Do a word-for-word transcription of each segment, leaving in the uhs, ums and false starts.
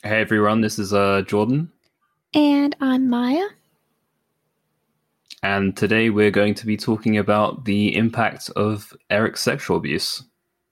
Hey everyone, this is uh, Jordan. And I'm Maya. And today we're going to be talking about the impact of Eric's sexual abuse.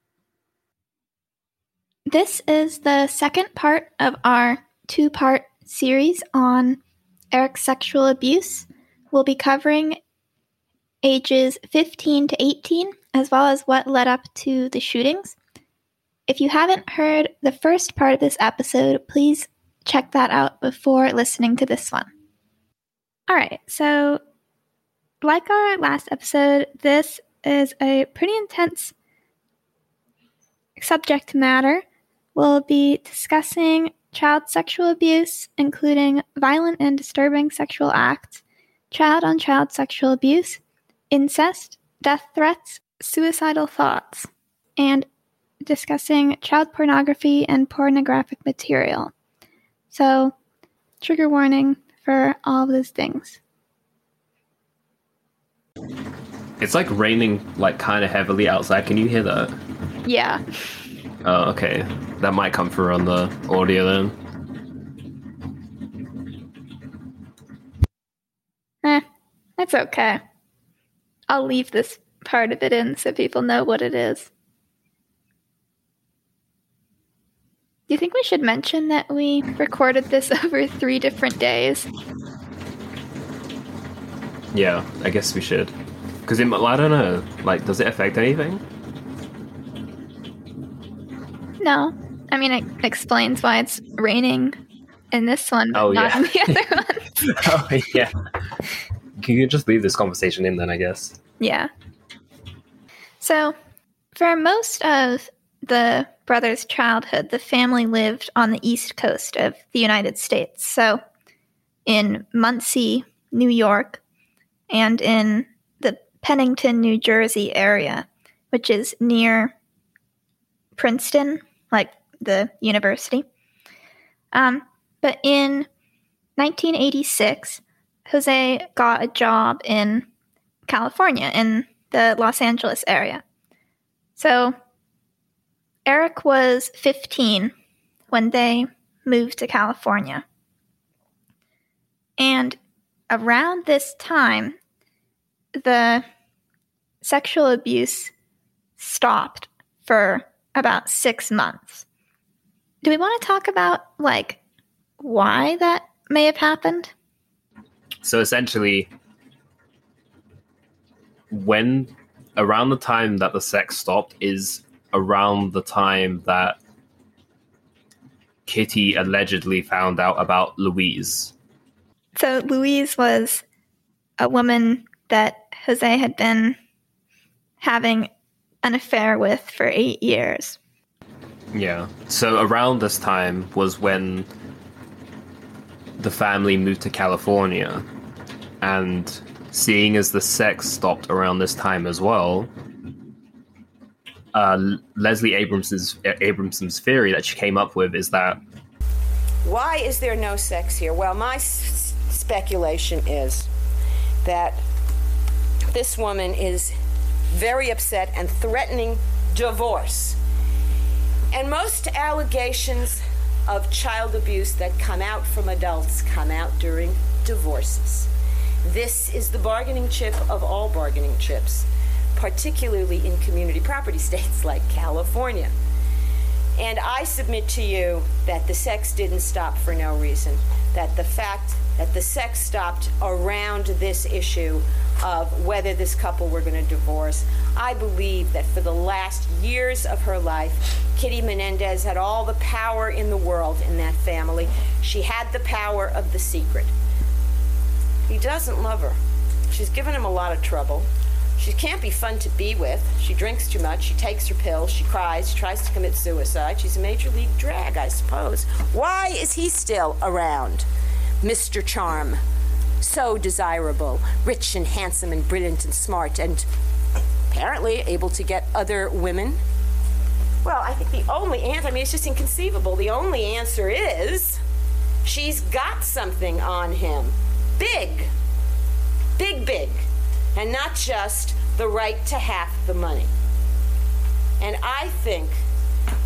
This is the second part of our two-part series on Eric's sexual abuse. We'll be covering ages fifteen to eighteen, as well as what led up to the shootings. If you haven't heard the first part of this episode, please check that out before listening to this one. All right, so like our last episode, this is a pretty intense subject matter. We'll be discussing child sexual abuse, including violent and disturbing sexual acts, child-on-child sexual abuse, incest, death threats, suicidal thoughts, and discussing child pornography and pornographic material. So, trigger warning for all of those things. It's like raining like kind of heavily outside. Can you hear that? Yeah. Oh, okay. That might come through on the audio then. Eh, that's okay. I'll leave this part of it in so people know what it is. Do you think we should mention that we recorded this over three different days? Yeah, I guess we should. Because it, I don't know, like, does it affect anything? No. I mean, it explains why it's raining in this one, but oh, not yeah. in the other one. oh, yeah. Can you just leave this conversation in then, I guess? Yeah. So, for most of the brothers' childhood, the family lived on the East Coast of the United States. So, in Muncie, New York, and in the Pennington, New Jersey area, which is near Princeton, like the university. Um, but in nineteen eighty-six, Jose got a job in California, in the Los Angeles area. So Eric was fifteen when they moved to California. And around this time, the sexual abuse stopped for about six months. Do we want to talk about, like, why that may have happened? So essentially, when around the time that the sex stopped is around the time that Kitty allegedly found out about Louise. So Louise was a woman that Jose had been having an affair with for eight years. Yeah. So around this time was when the family moved to California, and seeing as the sex stopped around this time as well, uh, Leslie Abramson's Abramson's theory that she came up with is that why is there no sex here? Well, my s- speculation is that this woman is very upset and threatening divorce. And most allegations of child abuse that come out from adults come out during divorces. This is the bargaining chip of all bargaining chips, particularly in community property states like California. And I submit to you that the sex didn't stop for no reason, that the fact that the sex stopped around this issue of whether this couple were going to divorce. I believe that for the last years of her life, Kitty Menendez had all the power in the world in that family. She had the power of the secret. He doesn't love her. She's given him a lot of trouble. She can't be fun to be with. She drinks too much. She takes her pills. She cries. She tries to commit suicide. She's a major league drag, I suppose. Why is he still around? Mister Charm. So desirable. Rich and handsome and brilliant and smart and apparently able to get other women. Well, I think the only answer, I mean, it's just inconceivable. The only answer is she's got something on him. Big. Big, big. And not just the right to half the money. And I think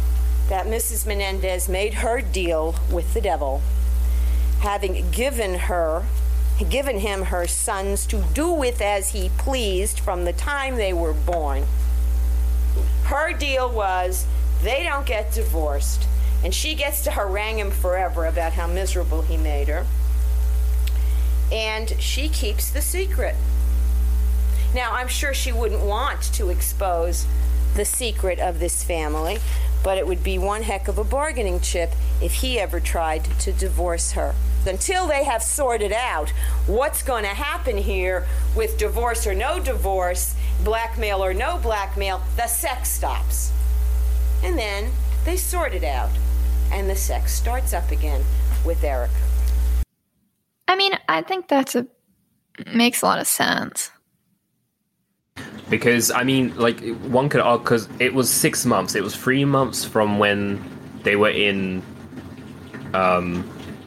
that Missus Menendez made her deal with the devil, having given her, given him her sons to do with as he pleased from the time they were born. Her deal was they don't get divorced, and she gets to harangue him forever about how miserable he made her, and she keeps the secret. Now, I'm sure she wouldn't want to expose the secret of this family, but it would be one heck of a bargaining chip if he ever tried to divorce her. Until they have sorted out what's going to happen here with divorce or no divorce, blackmail or no blackmail, the sex stops. And then they sort it out, and the sex starts up again with Eric. I mean, I think that's a makes a lot of sense. Because, I mean, like, one could argue, because it was six months. It was three months from when they were in, um,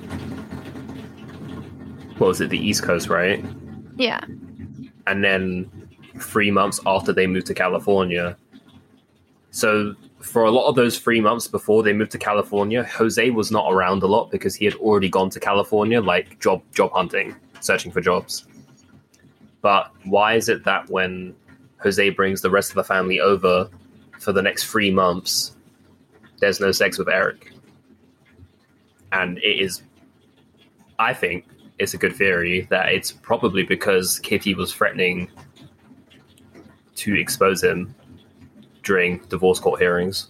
what was it, the East Coast, right? Yeah. And then three months after they moved to California. So, for a lot of those three months before they moved to California, Jose was not around a lot because he had already gone to California, like, job job hunting, searching for jobs. But why is it that when Jose brings the rest of the family over for the next three months, there's no sex with Eric? And it is, I think, it's a good theory that it's probably because Kitty was threatening to expose him during divorce court hearings.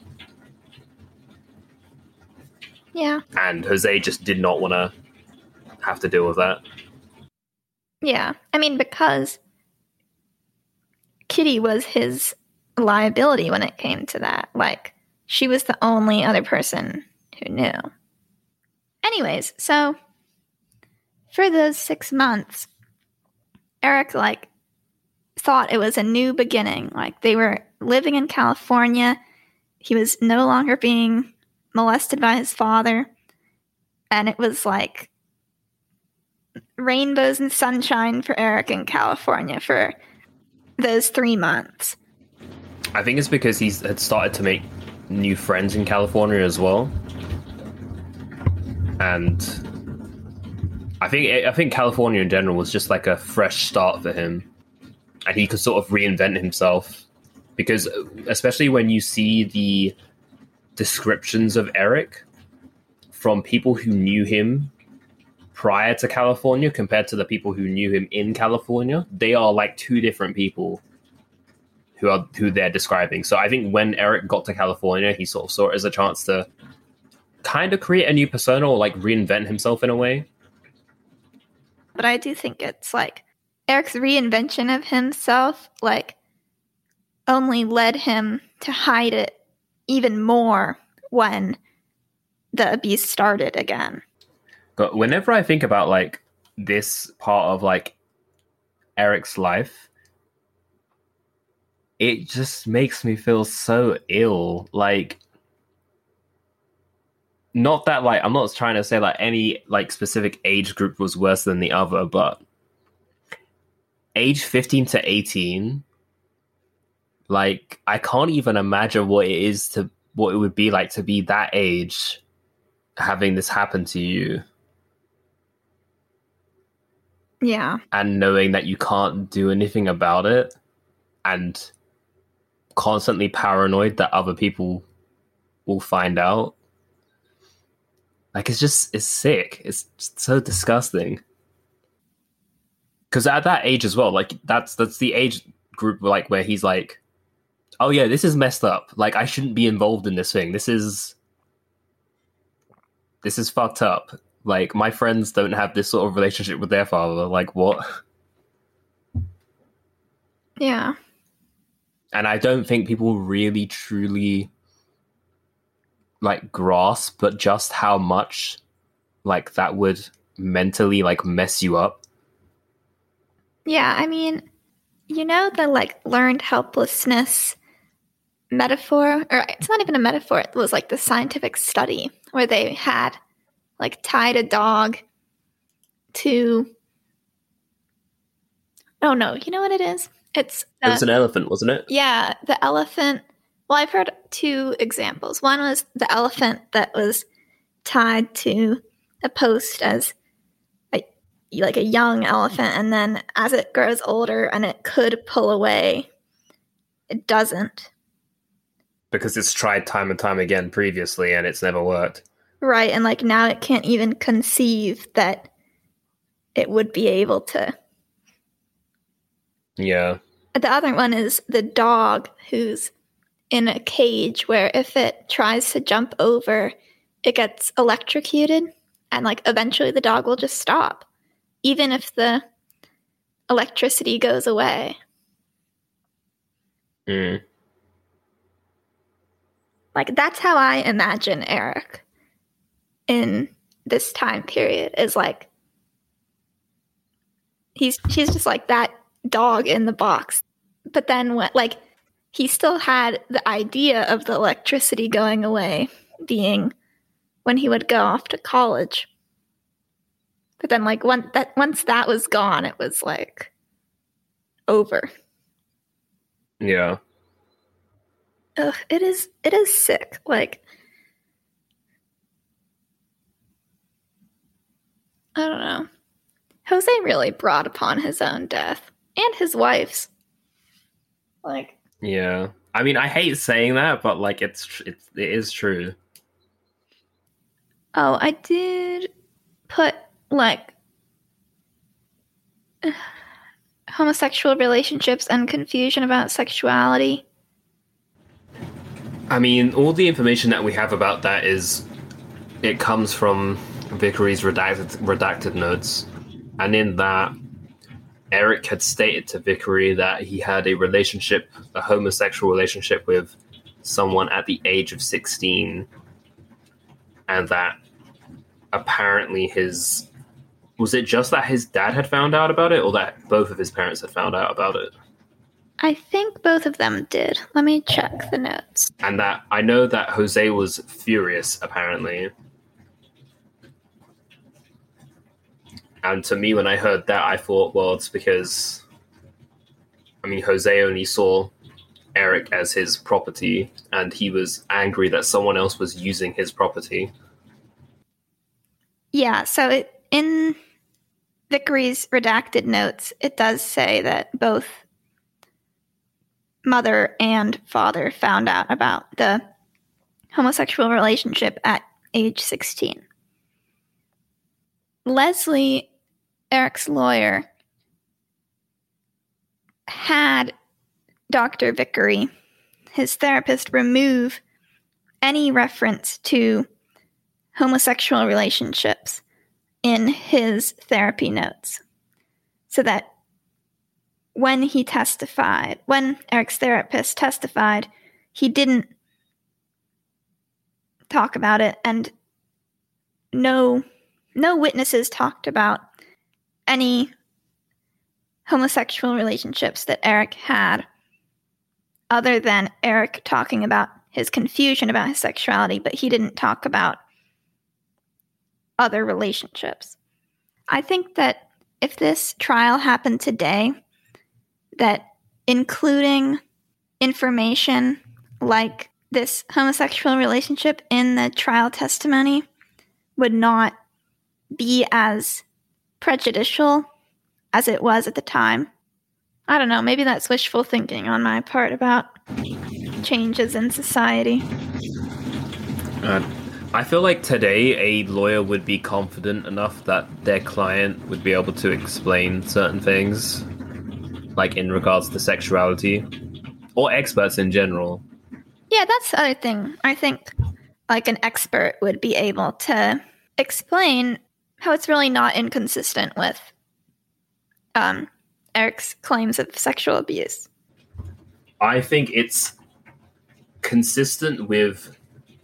Yeah. And Jose just did not want to have to deal with that. Yeah. I mean, because Kitty was his liability when it came to that. Like, she was the only other person who knew. Anyways, so for those six months, Eric, like, thought it was a new beginning. Like, they were living in California. He was no longer being molested by his father. And it was like rainbows and sunshine for Eric in California for those three months. I think it's because he had started to make new friends in California as well. And I think I think California in general was just like a fresh start for him. And he could sort of reinvent himself. Because especially when you see the descriptions of Eric from people who knew him prior to California compared to the people who knew him in California, they are like two different people who are who they're describing. So I think when Eric got to California, he sort of saw it as a chance to kind of create a new persona or like reinvent himself in a way. But I do think it's like Eric's reinvention of himself, like, only led him to hide it even more when the abuse started again. But whenever I think about like this part of like Eric's life, it just makes me feel so ill. Like, not that like I'm not trying to say like any like specific age group was worse than the other, but age fifteen to eighteen, like, I can't even imagine what it is to what it would be like to be that age having this happen to you. Yeah. And knowing that you can't do anything about it and constantly paranoid that other people will find out. Like, it's just, it's sick. It's just so disgusting. Because at that age as well, like, that's that's the age group, like, where he's like, oh yeah, this is messed up. Like, I shouldn't be involved in this thing. This is, this is fucked up. Like, my friends don't have this sort of relationship with their father. Like, what? Yeah. And I don't think people really, truly, like, grasp, but just how much, like, that would mentally, like, mess you up. Yeah, I mean, you know the, like, learned helplessness metaphor? Or it's not even a metaphor. It was, like, the scientific study where they had, like, tied a dog to... Oh, no. You know what it is? It's... Uh, it was an elephant, wasn't it? Yeah, the elephant Well, I've heard two examples. One was the elephant that was tied to a post as a, like a young elephant, and then as it grows older and it could pull away, it doesn't. Because it's tried time and time again previously and it's never worked. Right, and like now it can't even conceive that it would be able to. Yeah. The other one is the dog who's in a cage where if it tries to jump over, it gets electrocuted, and like eventually the dog will just stop, even if the electricity goes away. Mm. Like that's how I imagine Eric in this time period, is like he's he's just like that dog in the box. But then what, like he still had the idea of the electricity going away being when he would go off to college. But then like one, that once that was gone, it was like over. Yeah. Ugh, it is it is sick. Like I don't know. Jose really brought upon his own death and his wife's. Like, yeah. I mean, I hate saying that, but like it's tr- it's it is true. Oh, I did put like homosexual relationships and confusion about sexuality. I mean, all the information that we have about that is it comes from Vickery's redacted redacted notes, and in that, Eric had stated to Vickery that he had a relationship, a homosexual relationship with someone at the age of sixteen, and that apparently his... Was it just that his dad had found out about it, or that both of his parents had found out about it? I think both of them did. Let me check the notes. And that I know that Jose was furious, apparently. And to me, when I heard that, I thought, well, it's because, I mean, Jose only saw Eric as his property, and he was angry that someone else was using his property. Yeah, so it, in Vickery's redacted notes, it does say that both mother and father found out about the homosexual relationship at age sixteen. Leslie, Eric's lawyer, had Doctor Vickery, his therapist, remove any reference to homosexual relationships in his therapy notes, so that when he testified, when Eric's therapist testified, he didn't talk about it, and no no witnesses talked about any homosexual relationships that Eric had, other than Eric talking about his confusion about his sexuality, but he didn't talk about other relationships. I think that if this trial happened today, that including information like this homosexual relationship in the trial testimony would not be as prejudicial as it was at the time. I don't know, maybe that's wishful thinking on my part about changes in society. Uh, I feel like today a lawyer would be confident enough that their client would be able to explain certain things, like in regards to sexuality, or experts in general. Yeah, that's the other thing. I think like an expert would be able to explain how it's really not inconsistent with um, Eric's claims of sexual abuse. I think it's consistent with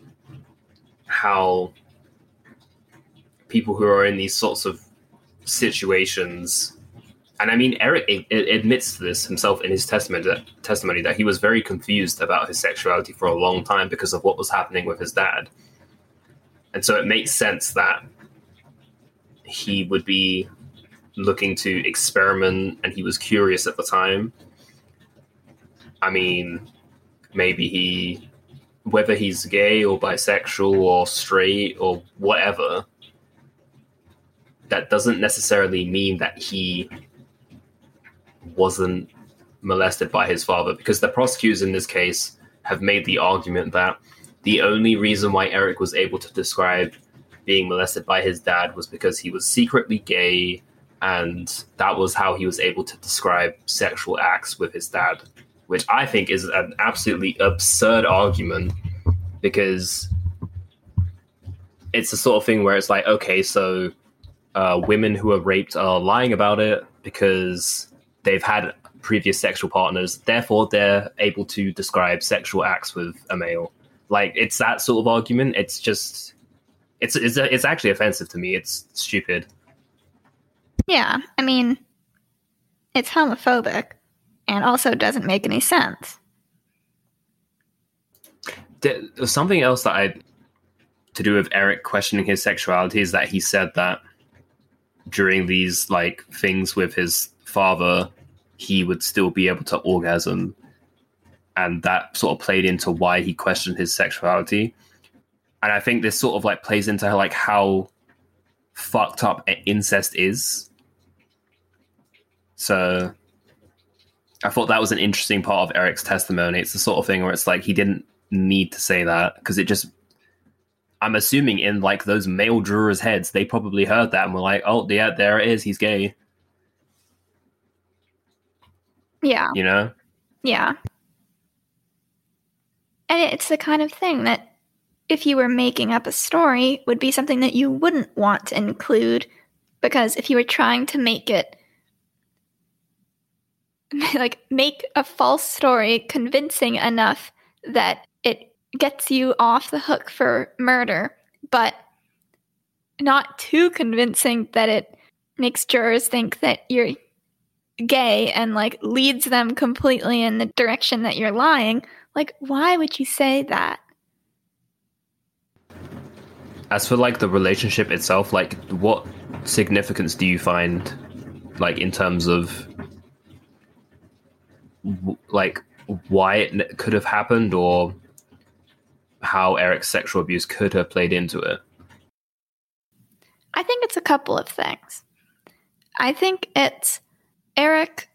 how people who are in these sorts of situations, and I mean, Eric a- a- admits to this himself in his testimony that, testimony that he was very confused about his sexuality for a long time because of what was happening with his dad. And so it makes sense that he would be looking to experiment, and he was curious at the time. I mean, maybe he, whether he's gay or bisexual or straight or whatever, that doesn't necessarily mean that he wasn't molested by his father, because the prosecutors in this case have made the argument that the only reason why Eric was able to describe being molested by his dad was because he was secretly gay, and that was how he was able to describe sexual acts with his dad, which I think is an absolutely absurd argument, because it's the sort of thing where it's like, okay, so uh, women who are raped are lying about it because they've had previous sexual partners, therefore they're able to describe sexual acts with a male. Like, it's that sort of argument. It's just, it's it's it's actually offensive to me. It's stupid. Yeah, I mean, it's homophobic, and also doesn't make any sense. There's something else that I, to do with Eric questioning his sexuality, is that he said that during these like things with his father, he would still be able to orgasm, and that sort of played into why he questioned his sexuality. And I think this sort of like plays into like how fucked up incest is. So I thought that was an interesting part of Eric's testimony. It's the sort of thing where it's like he didn't need to say that, because it just, I'm assuming in like those male jurors' heads, they probably heard that and were like, oh yeah, there it is, he's gay. Yeah. You know? Yeah. And it's the kind of thing that if you were making up a story would be something that you wouldn't want to include, because if you were trying to make it like make a false story convincing enough that it gets you off the hook for murder, but not too convincing that it makes jurors think that you're gay and like leads them completely in the direction that you're lying, like why would you say that? As for like the relationship itself, like what significance do you find like in terms of w- like why it could have happened, or how Eric's sexual abuse could have played into it? I think it's a couple of things. I think it's Eric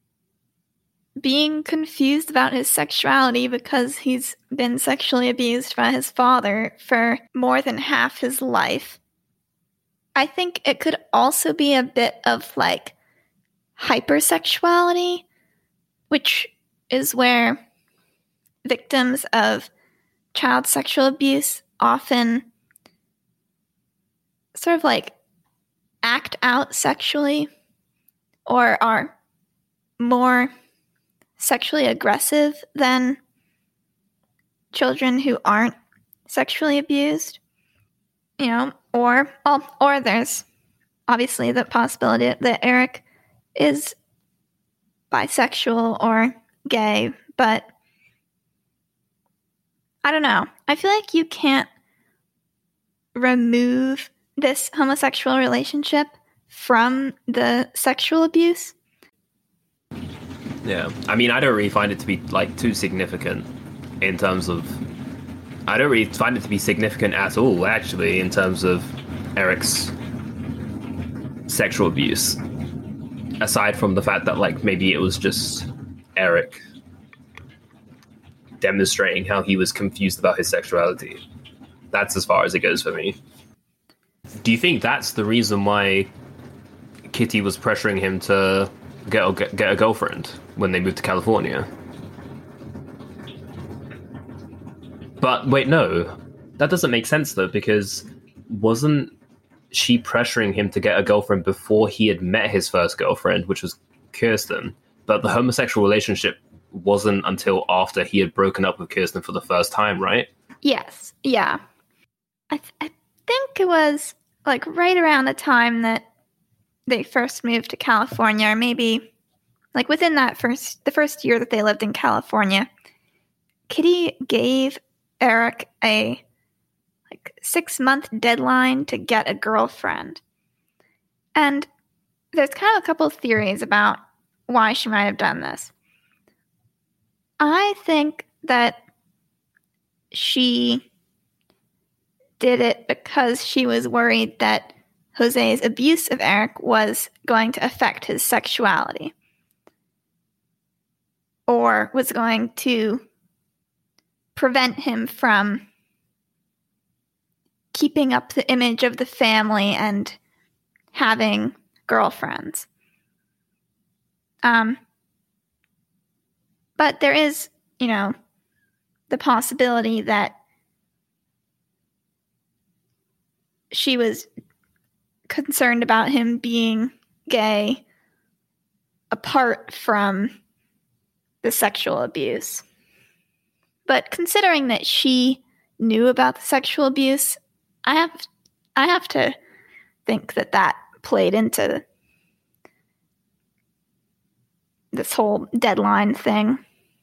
being confused about his sexuality because he's been sexually abused by his father for more than half his life. I think it could also be a bit of like hypersexuality, which is where victims of child sexual abuse often sort of like act out sexually or are more sexually aggressive than children who aren't sexually abused, you know, or or there's obviously the possibility that Eric is bisexual or gay, but I don't know. I feel like you can't remove this homosexual relationship from the sexual abuse. Yeah, I mean, I don't really find it to be like too significant in terms of, I don't really find it to be significant at all, actually, in terms of Eric's sexual abuse. Aside from the fact that like maybe it was just Eric demonstrating how he was confused about his sexuality. That's as far as it goes for me. Do you think that's the reason why Kitty was pressuring him to get a, get a girlfriend when they moved to California? But wait, no. That doesn't make sense, though, because wasn't she pressuring him to get a girlfriend before he had met his first girlfriend, which was Kirsten? But the homosexual relationship wasn't until after he had broken up with Kirsten for the first time, right? Yes, yeah. I, th- I think it was like right around the time that they first moved to California, or maybe like within that first, the first year that they lived in California, Kitty gave Eric a like six month deadline to get a girlfriend. And there's kind of a couple of theories about why she might have done this. I think that she did it because she was worried that Jose's abuse of Eric was going to affect his sexuality, or was going to prevent him from keeping up the image of the family and having girlfriends. Um, but there is, you know, the possibility that she was concerned about him being gay apart from the sexual abuse. But considering that she knew about the sexual abuse, I have I have to think that that played into this whole deadline thing.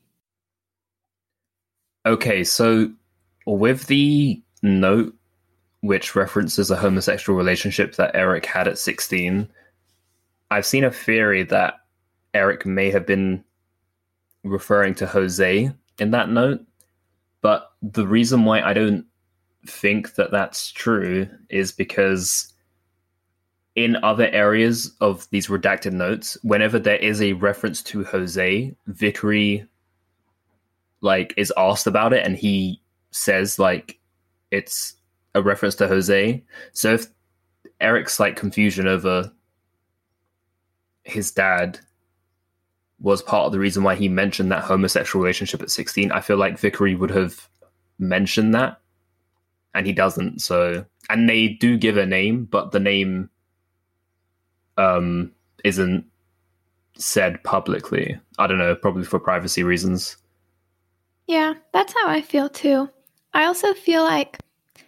Okay, so with the note which references a homosexual relationship that Eric had at sixteen, I've seen a theory that Eric may have been referring to Jose in that note, but the reason why I don't think that that's true is because in other areas of these redacted notes, whenever there is a reference to Jose, Vickery like is asked about it and he says like it's a reference to Jose. So if Eric's like confusion over his dad was part of the reason why he mentioned that homosexual relationship at sixteen, I feel like Vickery would have mentioned that, and he doesn't. So, and they do give a name, but the name um isn't said publicly. I don't know, probably for privacy reasons. Yeah, that's how I feel too. I also feel like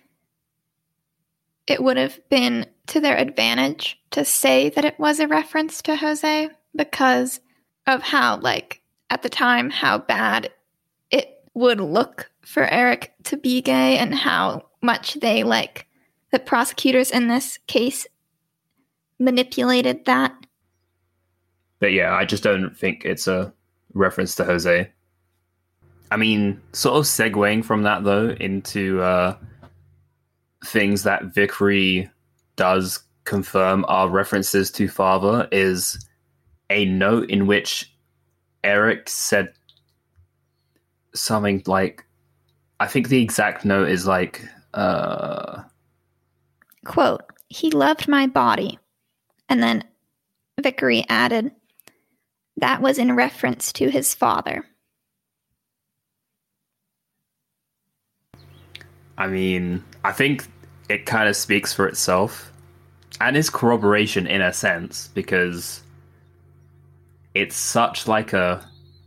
it would have been to their advantage to say that it was a reference to Jose because of how, like, at the time, how bad it would look for Eric to be gay and how much they, like, the prosecutors in this case manipulated that. But yeah, I just don't think it's a reference to Jose. I mean, sort of segueing from that, though, into uh, things that Vickery does confirm are references to father is a note in which Eric said something like, I think the exact note is like, uh... quote, "He loved my body." And then Vickery added, "That was in reference to his father." I mean, I think it kind of speaks for itself and is corroboration in a sense, because it's such like a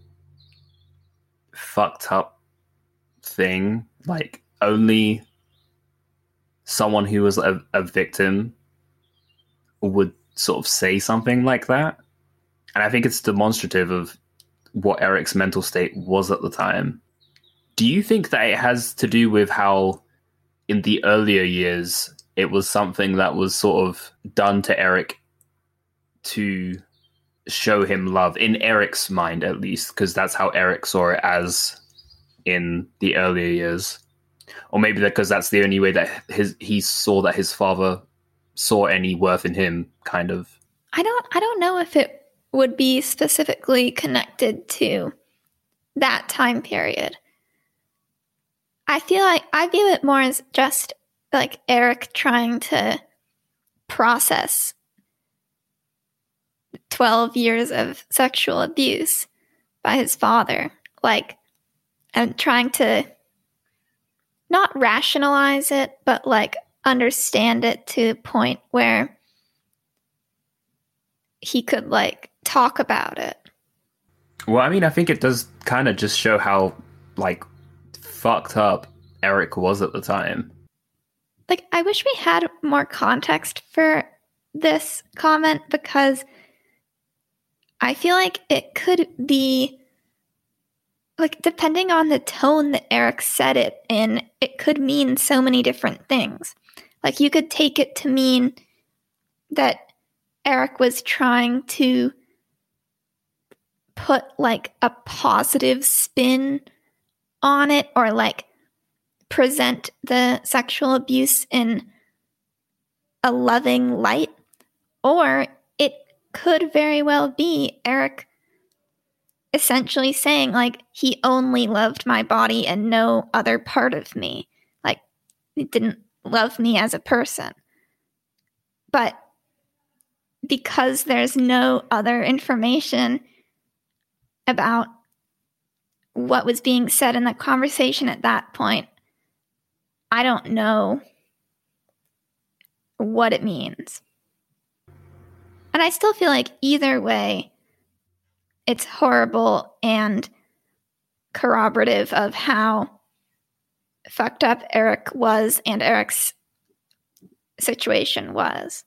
fucked up thing. Like, only someone who was a, a victim would sort of say something like that. And I think it's demonstrative of what Eric's mental state was at the time. Do you think that it has to do with how in the earlier years it was something that was sort of done to Eric to show him love, in Eric's mind at least, because that's how Eric saw it as in the earlier years? Or maybe because that's the only way that his he saw that his father saw any worth in him, kind of. I don't I don't know if it would be specifically connected to that time period. I feel like I view it more as just like Eric trying to process twelve years of sexual abuse by his father, like, and trying to not rationalize it, but like understand it to a point where he could like talk about it. Well, I mean, I think it does kind of just show how like fucked up Eric was at the time. Like, I wish we had more context for this comment, because I feel like it could be, like, depending on the tone that Eric said it in, it could mean so many different things. Like, you could take it to mean that Eric was trying to put, like, a positive spin on it or like present the sexual abuse in a loving light, or it could very well be Eric essentially saying, like, he only loved my body and no other part of me. Like, he didn't love me as a person. But because there's no other information about what was being said in the conversation at that point, I don't know what it means. And I still feel like either way, it's horrible and corroborative of how fucked up Eric was and Eric's situation was.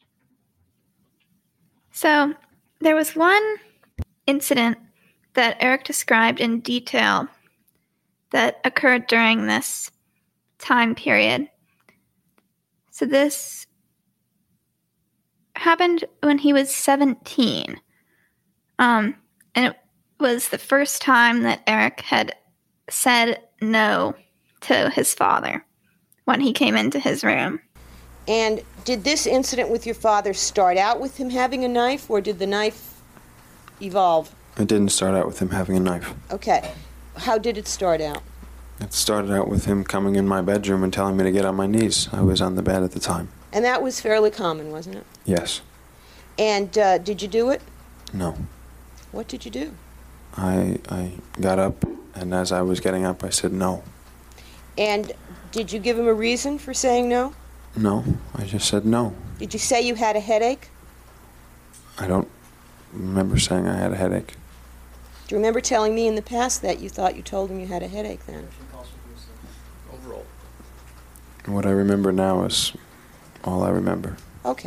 So there was one incident that Eric described in detail that occurred during this time period. So this happened when he was seventeen. Um, and it was the first time that Eric had said no to his father when he came into his room. And did this incident with your father start out with him having a knife, or did the knife evolve? It didn't start out with him having a knife. Okay. How did it start out? It started out with him coming in my bedroom and telling me to get on my knees. I was on the bed at the time. And that was fairly common, wasn't it? Yes. And uh, did you do it? No. What did you do? I I got up, and as I was getting up, I said no. And did you give him a reason for saying no? No. I just said no. Did you say you had a headache? I don't remember saying I had a headache. Do you remember telling me in the past that you thought you told him you had a headache then? Overall. What I remember now is all I remember. Okay.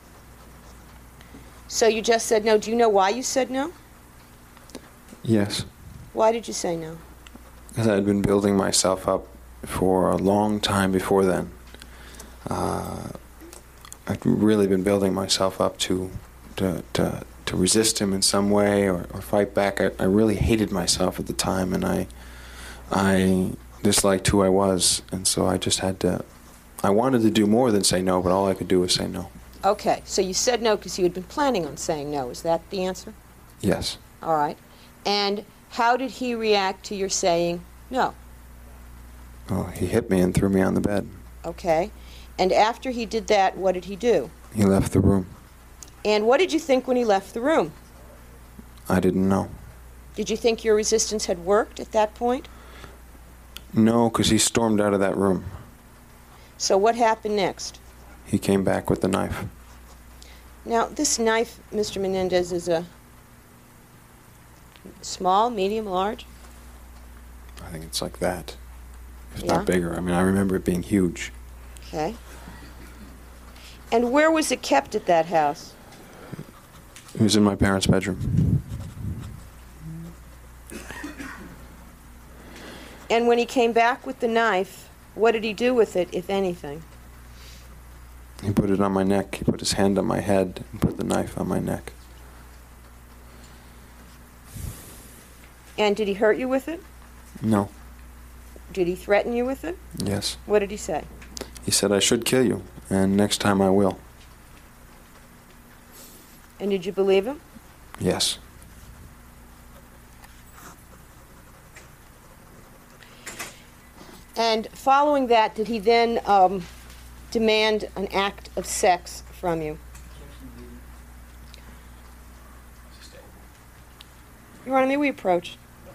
So you just said no. Do you know why you said no? Yes. Why did you say no? Because I had been building myself up for a long time before then. Uh, I'd really been building myself up to to to, to resist him in some way or, or fight back. I, I really hated myself at the time, and I I disliked who I was, and so I just had to. I wanted to do more than say no, but all I could do was say no. Okay, so you said no because you had been planning on saying no. Is that the answer? Yes. All right. And how did he react to your saying no? Well, he hit me and threw me on the bed. Okay. And after he did that, what did he do? He left the room. And what did you think when he left the room? I didn't know. Did you think your resistance had worked at that point? No, because he stormed out of that room. So what happened next? He came back with the knife. Now, this knife, Mister Menendez, is a small, medium, large? I think it's like that. If Yeah. not bigger. I mean, I remember it being huge. Okay. And where was it kept at that house? It was in my parents' bedroom. And when he came back with the knife, what did he do with it, if anything? He put it on my neck. He put his hand on my head and put the knife on my neck. And did he hurt you with it? No. Did he threaten you with it? Yes. What did he say? He said I should kill you, and next time I will. And did you believe him? Yes. And following that, did he then um, demand an act of sex from you? Your Honor, may we approach?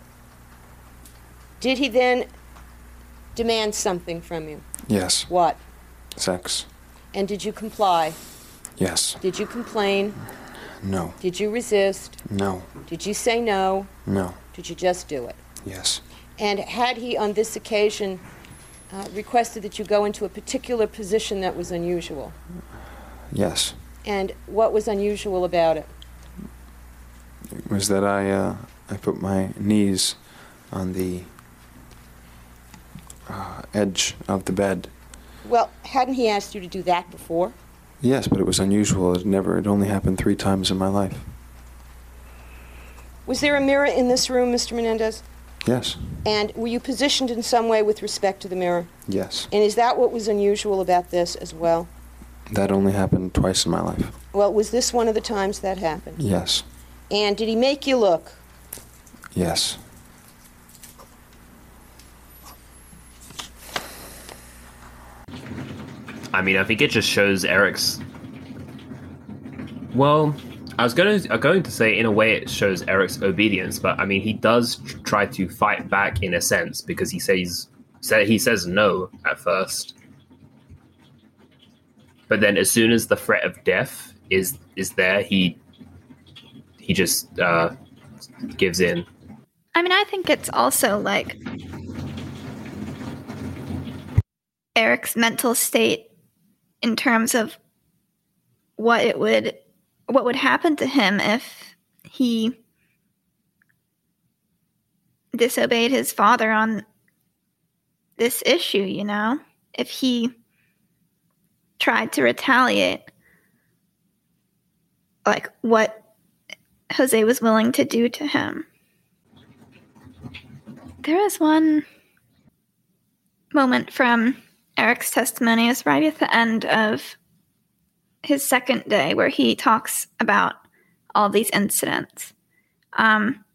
Did he then demand something from you? Yes. What? Sex. And did you comply? Yes. Did you complain? No. Did you resist? No. Did you say no? No. Did you just do it? Yes. And had he on this occasion uh, requested that you go into a particular position that was unusual? Yes. And what was unusual about it? It was that I, uh, I put my knees on the uh, edge of the bed. Well, hadn't he asked you to do that before? Yes, but it was unusual. It never, it only happened three times in my life. Was there a mirror in this room, Mister Menendez? Yes. And were you positioned in some way with respect to the mirror? Yes. And is that what was unusual about this as well? That only happened twice in my life. Well, was this one of the times that happened? Yes. And did he make you look? Yes. I mean, I think it just shows Eric's. Well, I was going to, going to say, in a way, it shows Eric's obedience, but I mean, he does tr- try to fight back in a sense because he says, say, he says no at first, but then as soon as the threat of death is is there, he he just uh, gives in. I mean, I think it's also like Eric's mental state in terms of what it would what would happen to him if he disobeyed his father on this issue, you know? If he tried to retaliate, like what Jose was willing to do to him. There is one moment from Eric's testimony, it's right at the end of his second day, where he talks about all these incidents. Um,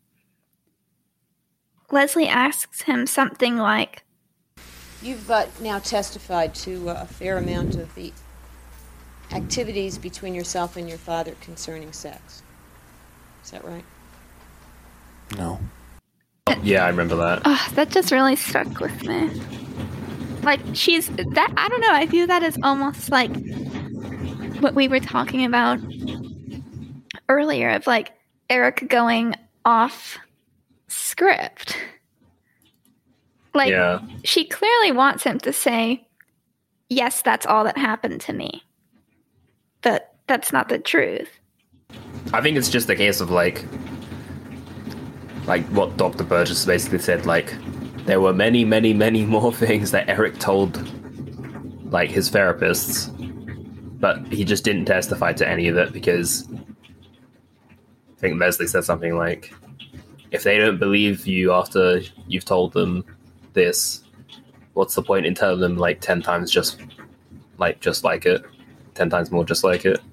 Leslie asks him something like, You've uh, now testified to uh, a fair amount of the activities between yourself and your father concerning sex. Is that right? No. Yeah, I remember that. oh, that just really stuck with me. Like, she's, that, I don't know, I view that as almost like what we were talking about earlier of like Eric going off script. Like, Yeah. she clearly wants him to say, yes, that's all that happened to me. But that's not the truth. I think it's just a case of like, like what Doctor Burgess basically said, like, there were many, many, many more things that Eric told, like, his therapists, but he just didn't testify to any of it because I think Leslie said something like, if they don't believe you after you've told them this, what's the point in telling them like ten times just like just like it, ten times more just like it?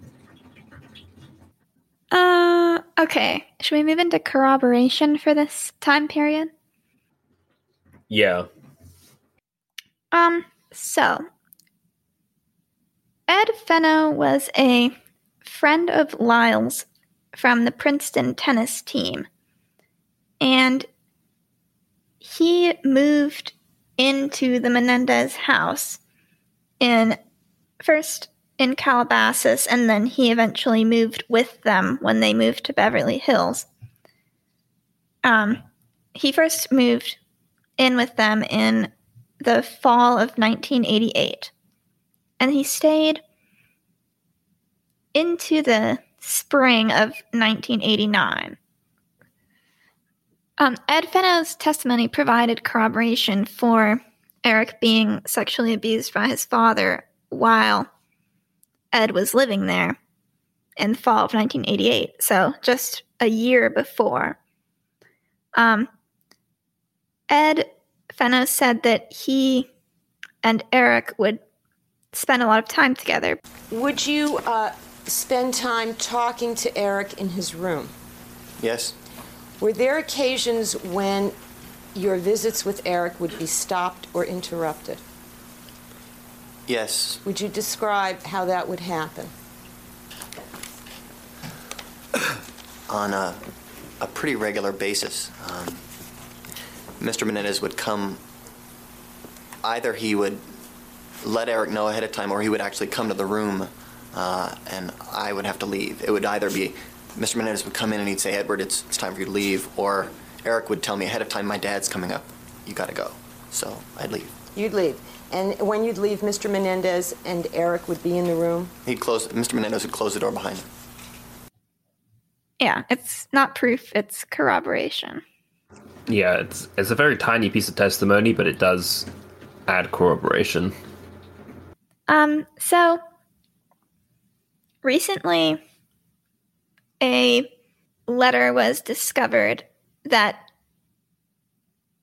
Uh, okay. Should we move into corroboration for this time period? Yeah. Um, so Ed Fenno was a friend of Lyle's from the Princeton tennis team, and he moved into the Menendez house in first in Calabasas, and then he eventually moved with them when they moved to Beverly Hills. Um, he first moved in with them in the fall of nineteen eighty-eight, and he stayed into the spring of nineteen eighty-nine. Um, Ed Fenno's testimony provided corroboration for Eric being sexually abused by his father while Ed was living there in the fall of nineteen eighty-eight, so just a year before. Um, Ed Fenno said that he and Eric would spend a lot of time together. Would you uh, spend time talking to Eric in his room? Yes. Were there occasions when your visits with Eric would be stopped or interrupted? Yes. Would you describe how that would happen? On a, a pretty regular basis. Um, Mister Menendez would come, either he would let Eric know ahead of time or he would actually come to the room uh, and I would have to leave. It would either be Mister Menendez would come in and he'd say, Edward, it's, it's time for you to leave, or Eric would tell me ahead of time, my dad's coming up, you gotta go. So I'd leave. You'd leave. And when you'd leave, Mister Menendez and Eric would be in the room? He'd close, Mister Menendez would close the door behind him. Yeah, it's not proof, it's corroboration. Yeah, it's it's a very tiny piece of testimony, but it does add corroboration. Um, so recently a letter was discovered that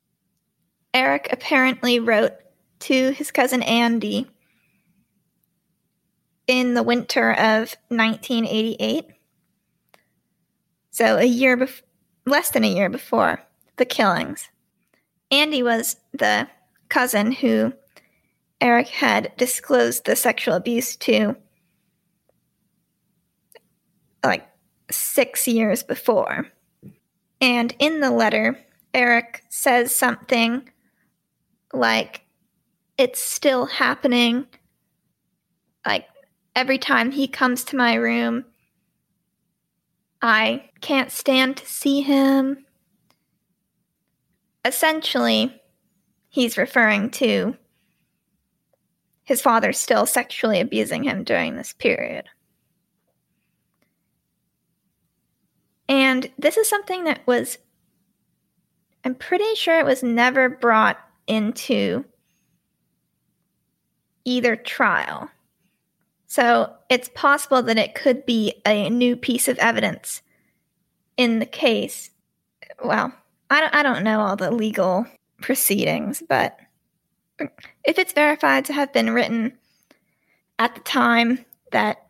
Eric apparently wrote to his cousin Andy in the winter of nineteen eighty-eight. So a year bef- less than a year before the killings. Andy was the cousin who Eric had disclosed the sexual abuse to like six years before. And in the letter, Eric says something like, it's still happening. Like, every time he comes to my room, I can't stand to see him. Essentially, he's referring to his father still sexually abusing him during this period. And this is something that was, I'm pretty sure it was never brought into either trial. So it's possible that it could be a new piece of evidence in the case. Well, I don't, I don't know all the legal proceedings, but if it's verified to have been written at the time that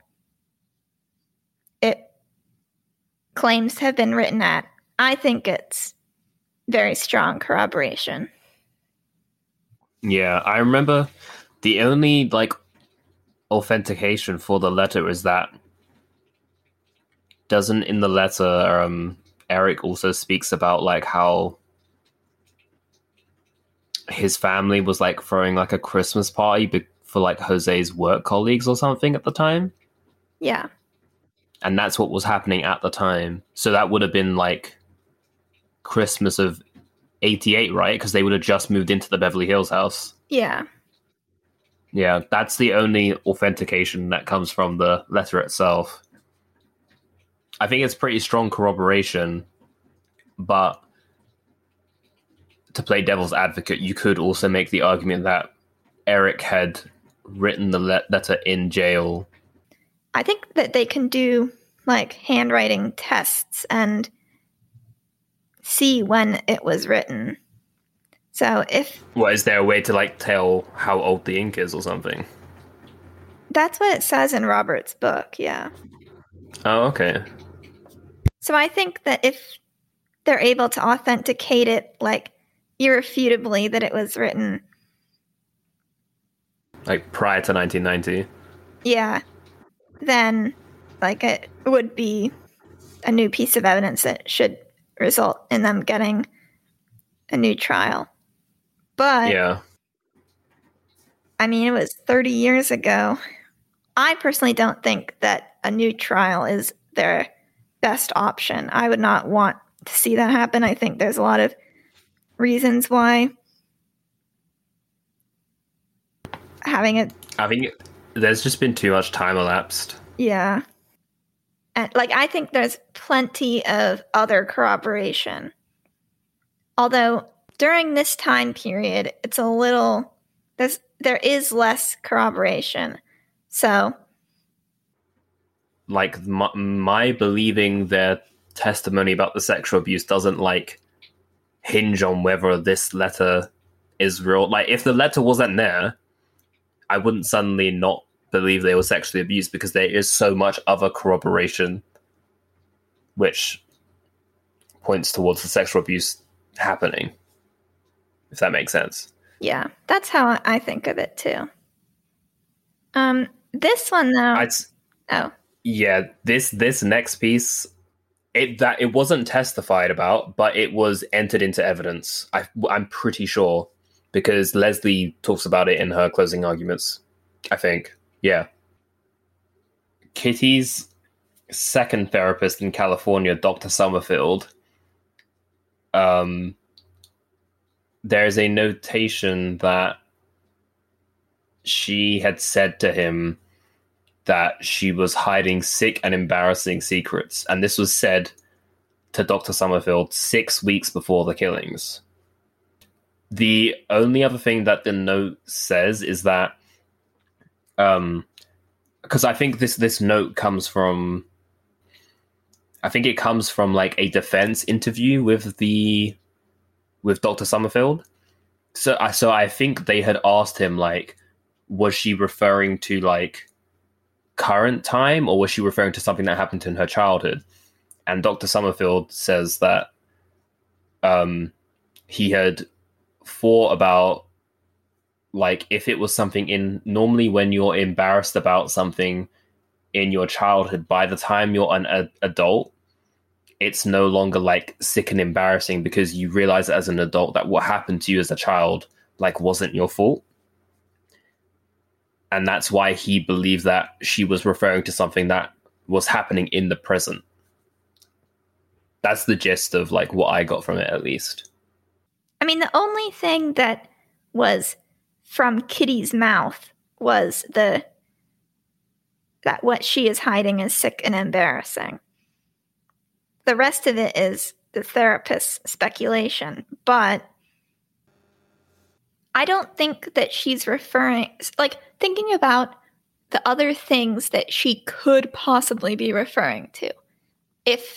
it claims to have been written at, I think it's very strong corroboration. Yeah, I remember the only, like, authentication for the letter is that doesn't in the letter um Eric also speaks about like how his family was like throwing like a Christmas party be- for like Jose's work colleagues or something at the time. Yeah. And that's what was happening at the time. So that would have been like Christmas of eighty-eight, right? Because they would have just moved into the Beverly Hills house. Yeah. Yeah, that's the only authentication that comes from the letter itself. I think it's pretty strong corroboration, but to play devil's advocate, you could also make the argument that Eric had written the le- letter in jail. I think that they can do like handwriting tests and see when it was written. So if... What, is there a way to like tell how old the ink is or something? That's what it says in Robert's book, yeah. Oh, okay. So I think that if they're able to authenticate it, like, irrefutably that it was written... Like, prior to nineteen ninety? Yeah. Then, like, it would be a new piece of evidence that should result in them getting a new trial. But... Yeah. I mean, it was thirty years ago. I personally don't think that a new trial is their best option. I would not want to see that happen. I think there's a lot of reasons why having it... I think there's just been too much time elapsed. Yeah. And, like, I think there's plenty of other corroboration. Although, during this time period, it's a little... There's, there is less corroboration. So... Like, my, my believing their testimony about the sexual abuse doesn't, like, hinge on whether this letter is real. Like, if the letter wasn't there, I wouldn't suddenly not believe they were sexually abused, because there is so much other corroboration which points towards the sexual abuse happening, if that makes sense. Yeah, that's how I think of it, too. Um, this one, though... I'd, oh. Yeah, this this next piece, it that it wasn't testified about, but it was entered into evidence. I, I'm pretty sure, because Leslie talks about it in her closing arguments, I think. Yeah. Kitty's second therapist in California, Doctor Summerfield, um, there's a notation that she had said to him that she was hiding sick and embarrassing secrets. And this was said to Doctor Summerfield six weeks before the killings. The only other thing that the note says is that, um, because I think this, this note comes from, I think it comes from like a defense interview with the, with Doctor Summerfield. So I so I think they had asked him, like, was she referring to like current time, or was she referring to something that happened in her childhood? And Doctor Summerfield says that um, he had thought about, like, if it was something in normally when you're embarrassed about something in your childhood, by the time you're an a, adult, it's no longer like sick and embarrassing because you realize as an adult that what happened to you as a child like wasn't your fault. And that's why he believed that she was referring to something that was happening in the present. That's the gist of like what I got from it, at least. I mean, the only thing that was from Kitty's mouth was the that what she is hiding is sick and embarrassing. The rest of it is the therapist's speculation, but I don't think that she's referring, like, thinking about the other things that she could possibly be referring to. If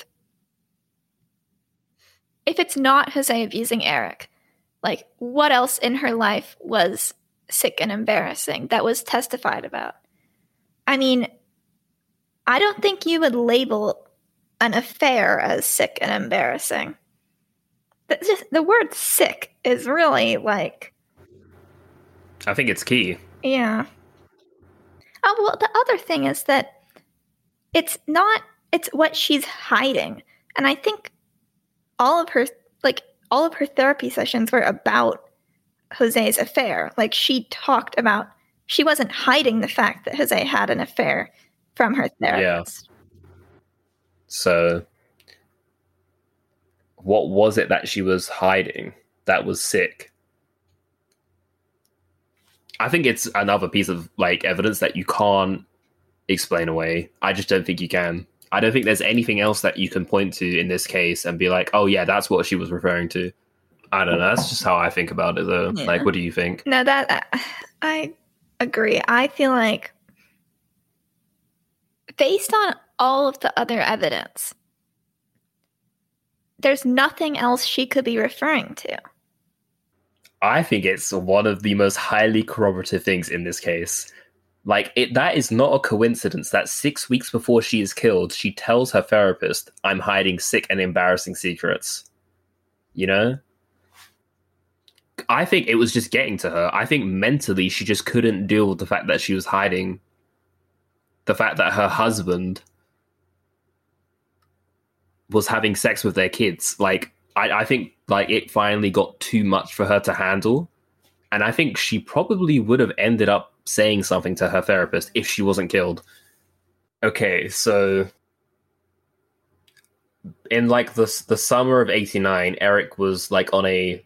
if it's not Jose abusing Eric, like, what else in her life was sick and embarrassing that was testified about? I mean, I don't think you would label an affair as sick and embarrassing. The, just, the word sick is really, like... I think it's key. Yeah. Oh, well, the other thing is that it's not... It's what she's hiding. And I think all of her, like, all of her therapy sessions were about Jose's affair. Like, she talked about... She wasn't hiding the fact that Jose had an affair from her therapist. Yeah. So, what was it that she was hiding that was sick? I think it's another piece of like evidence that you can't explain away. I just don't think you can. I don't think there's anything else that you can point to in this case and be like, oh yeah, that's what she was referring to. I don't know. That's just how I think about it, though. Yeah. Like, what do you think? No, that I agree. I feel like based on all of the other evidence, there's nothing else she could be referring to. I think it's one of the most highly corroborative things in this case. Like, it, that is not a coincidence that six weeks before she is killed, she tells her therapist, I'm hiding sick and embarrassing secrets. You know? I think it was just getting to her. I think mentally she just couldn't deal with the fact that she was hiding the fact that her husband was having sex with their kids. Like, I, I think like it finally got too much for her to handle. And I think she probably would have ended up saying something to her therapist if she wasn't killed. Okay, so in like the, the summer of eighty-nine, Eric was like on a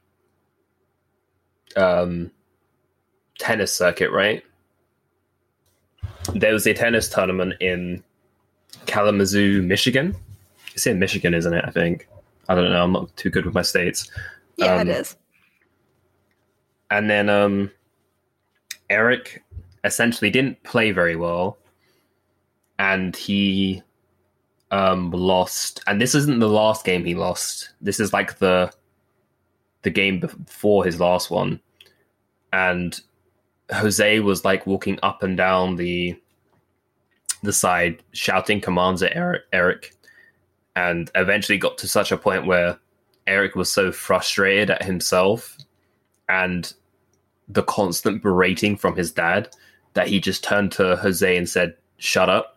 um, tennis circuit, right? There was a tennis tournament in Kalamazoo, Michigan. It's in Michigan, isn't it? I think. I don't know. I'm not too good with my states. Yeah, um, it is. And then um, Eric essentially didn't play very well. And he um, lost. And this isn't the last game he lost. This is like the the game before his last one. And Jose was like walking up and down the the side, shouting commands at Eric, Eric, and eventually got to such a point where Eric was so frustrated at himself and the constant berating from his dad that he just turned to Jose and said, "Shut up."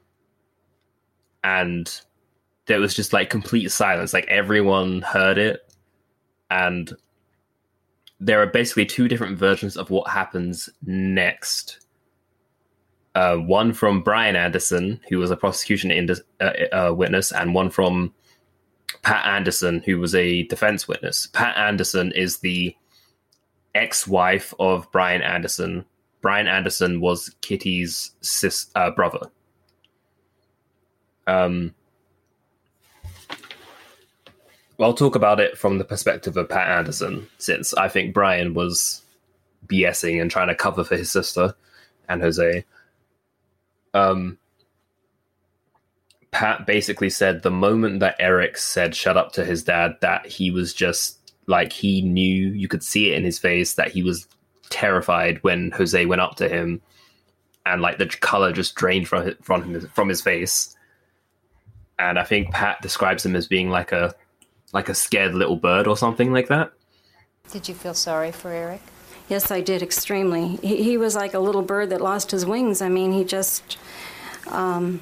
And there was just like complete silence. Like everyone heard it. And there are basically two different versions of what happens next. Uh, one from Brian Anderson, who was a prosecution ind- uh, uh, witness, and one from Pat Anderson, who was a defense witness. Pat Anderson is the ex-wife of Brian Anderson. Brian Anderson was Kitty's sis- uh, brother. Um, I'll talk about it from the perspective of Pat Anderson, since I think Brian was BSing and trying to cover for his sister and Jose. Um, Pat basically said the moment that Eric said shut up to his dad, that he was just like he knew, you could see it in his face that he was terrified when Jose went up to him, and like the color just drained from his, from his, from his face. And I think Pat describes him as being like a like a scared little bird or something like that. Did you feel sorry for Eric? Yes, I did, extremely. He, he was like a little bird that lost his wings. I mean, he just, um,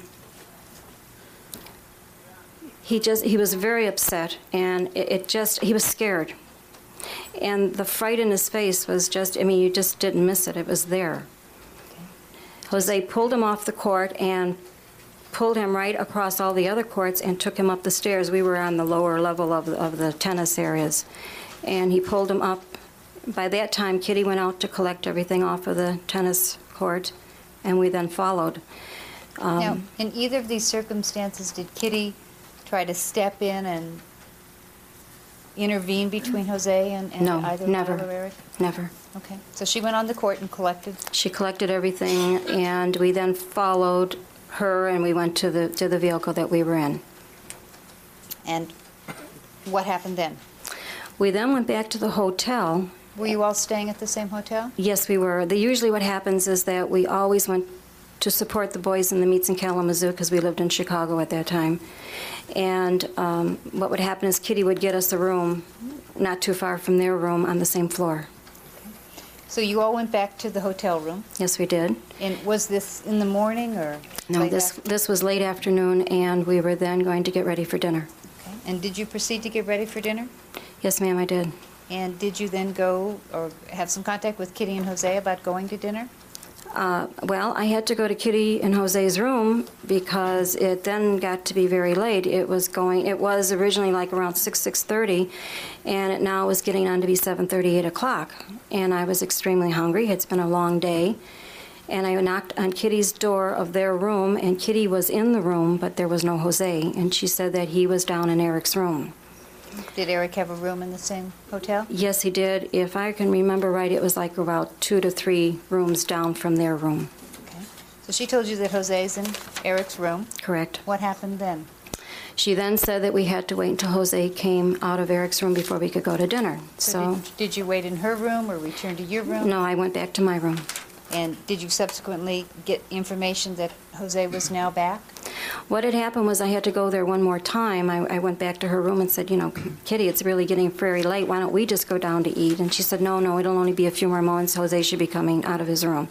he just, he was very upset, and it, it just, he was scared. And the fright in his face was just, I mean, you just didn't miss it. It was there. Okay. Jose pulled him off the court and pulled him right across all the other courts and took him up the stairs. We were on the lower level of the, of the tennis areas. And he pulled him up. By that time, Kitty went out to collect everything off of the tennis court, and we then followed. Um, now, in either of these circumstances, did Kitty try to step in and intervene between Jose and, and no, either never, Lyle or Eric? Never. Okay. So she went on the court and collected? She collected everything, and we then followed her, and we went to the to the vehicle that we were in. And what happened then? We then went back to the hotel. Were you all staying at the same hotel? Yes, we were. The, usually what happens is that we always went to support the boys in the meets in Kalamazoo because we lived in Chicago at that time. And um, what would happen is Kitty would get us a room not too far from their room on the same floor. Okay. So you all went back to the hotel room? Yes, we did. And was this in the morning or No, late this, afternoon? this was late afternoon, and we were then going to get ready for dinner. Okay. And did you proceed to get ready for dinner? Yes, ma'am, I did. And did you then go or have some contact with Kitty and Jose about going to dinner? Uh, well, I had to go to Kitty and Jose's room because it then got to be very late. It was going. It was originally like around six, six thirty, and it now was getting on to be seven thirty, eight o'clock. And I was extremely hungry. It's been a long day, and I knocked on Kitty's door of their room, and Kitty was in the room, but there was no Jose, and she said that he was down in Eric's room. Did Eric have a room in the same hotel? Yes, he did. If I can remember right, it was like about two to three rooms down from their room. Okay. So she told you that Jose's in Eric's room. Correct. What happened then? She then said that we had to wait until Jose came out of Eric's room before we could go to dinner. So, So, did, did you wait in her room or return to your room? no, I went back to my room. And did you subsequently get information that Jose was now back? What had happened was I had to go there one more time. I, I went back to her room and said, you know, Kitty, it's really getting very late. Why don't we just go down to eat? And she said, no, no, it'll only be a few more moments. Jose should be coming out of his room.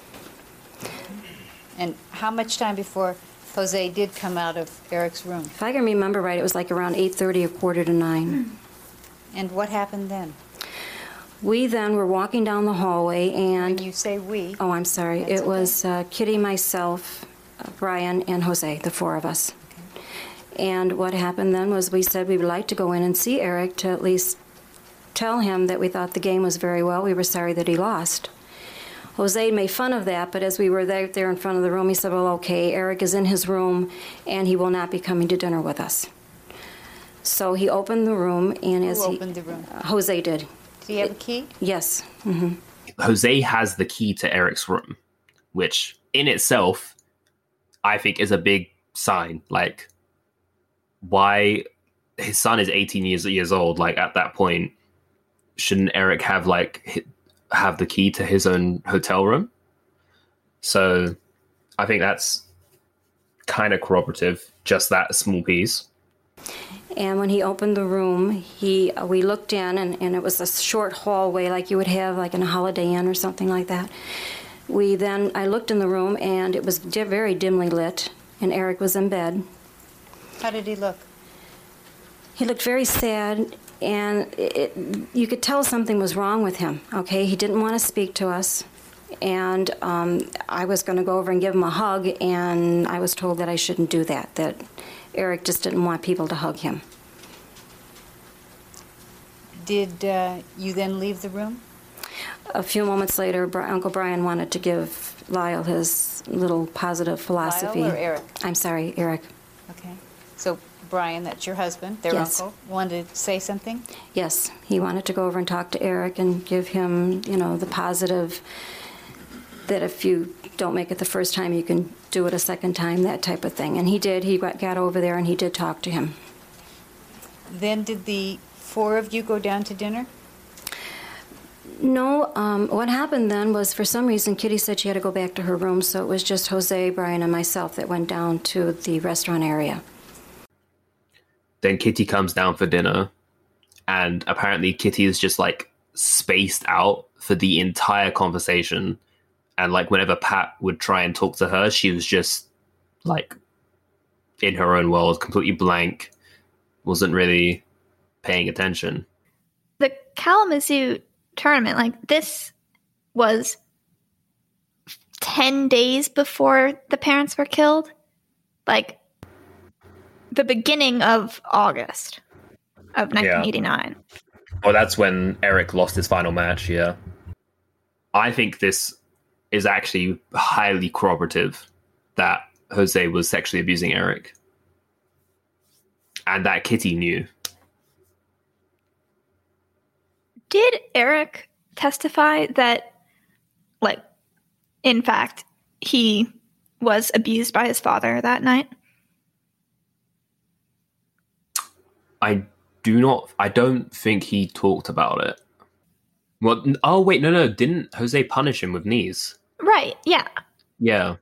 And how much time before Jose did come out of Eric's room? If I can remember right, it was like around eight thirty, a quarter to nine. And what happened then? We then were walking down the hallway and... When you say we... Oh, I'm sorry. That's It okay. was uh, Kitty, myself, uh, Brian, and Jose, the four of us. Okay. And what happened then was we said we would like to go in and see Eric to at least tell him that we thought the game was very well. We were sorry that he lost. Jose made fun of that, but as we were there, there in front of the room, he said, well, okay, Eric is in his room, and he will not be coming to dinner with us. So he opened the room, and Who as he... opened the room? Uh, Jose did. Did he have a key? Yes. hmm Jose has the key to Eric's room, which in itself, I think is a big sign. Like, why his son is eighteen years years old, like at that point, shouldn't Eric have like hi- have the key to his own hotel room? So I think that's kind of corroborative, just that small piece. And when he opened the room, he uh, we looked in, and, and it was a short hallway like you would have like in a Holiday Inn or something like that. We then, I looked in the room, and it was di- very dimly lit, and Eric was in bed. How did he look? He looked very sad, and it, you could tell something was wrong with him, okay? He didn't want to speak to us, and um, I was going to go over and give him a hug, and I was told that I shouldn't do that, that Eric just didn't want people to hug him. Did uh, you then leave the room? A few moments later, Bri- Uncle Brian wanted to give Lyle his little positive philosophy. Lyle or Eric? I'm sorry, Eric. Okay. So Brian, that's your husband, their Yes. uncle, wanted to say something? Yes, he wanted to go over and talk to Eric and give him, you know, the positive that if you don't make it the first time, you can do it a second time, that type of thing. And he did. He got, got over there and he did talk to him. Then did the four of you go down to dinner? No, um, what happened then was for some reason Kitty said she had to go back to her room, so it was just Jose, Brian, and myself that went down to the restaurant area. Then Kitty comes down for dinner, and apparently Kitty is just like spaced out for the entire conversation. And like whenever Pat would try and talk to her, she was just like in her own world, completely blank, wasn't really paying attention. The Kalamazoo tournament, like this was ten days before the parents were killed. Like the beginning of August of nineteen eighty-nine. Yeah. Well, that's when Eric lost his final match, yeah. I think this is actually highly corroborative that Jose was sexually abusing Eric. And that Kitty knew. Did Eric testify that, like, in fact, he was abused by his father that night? I do not, I don't think he talked about it. Well, oh, wait, no, no, didn't Jose punish him with knees? Right, yeah. Yeah.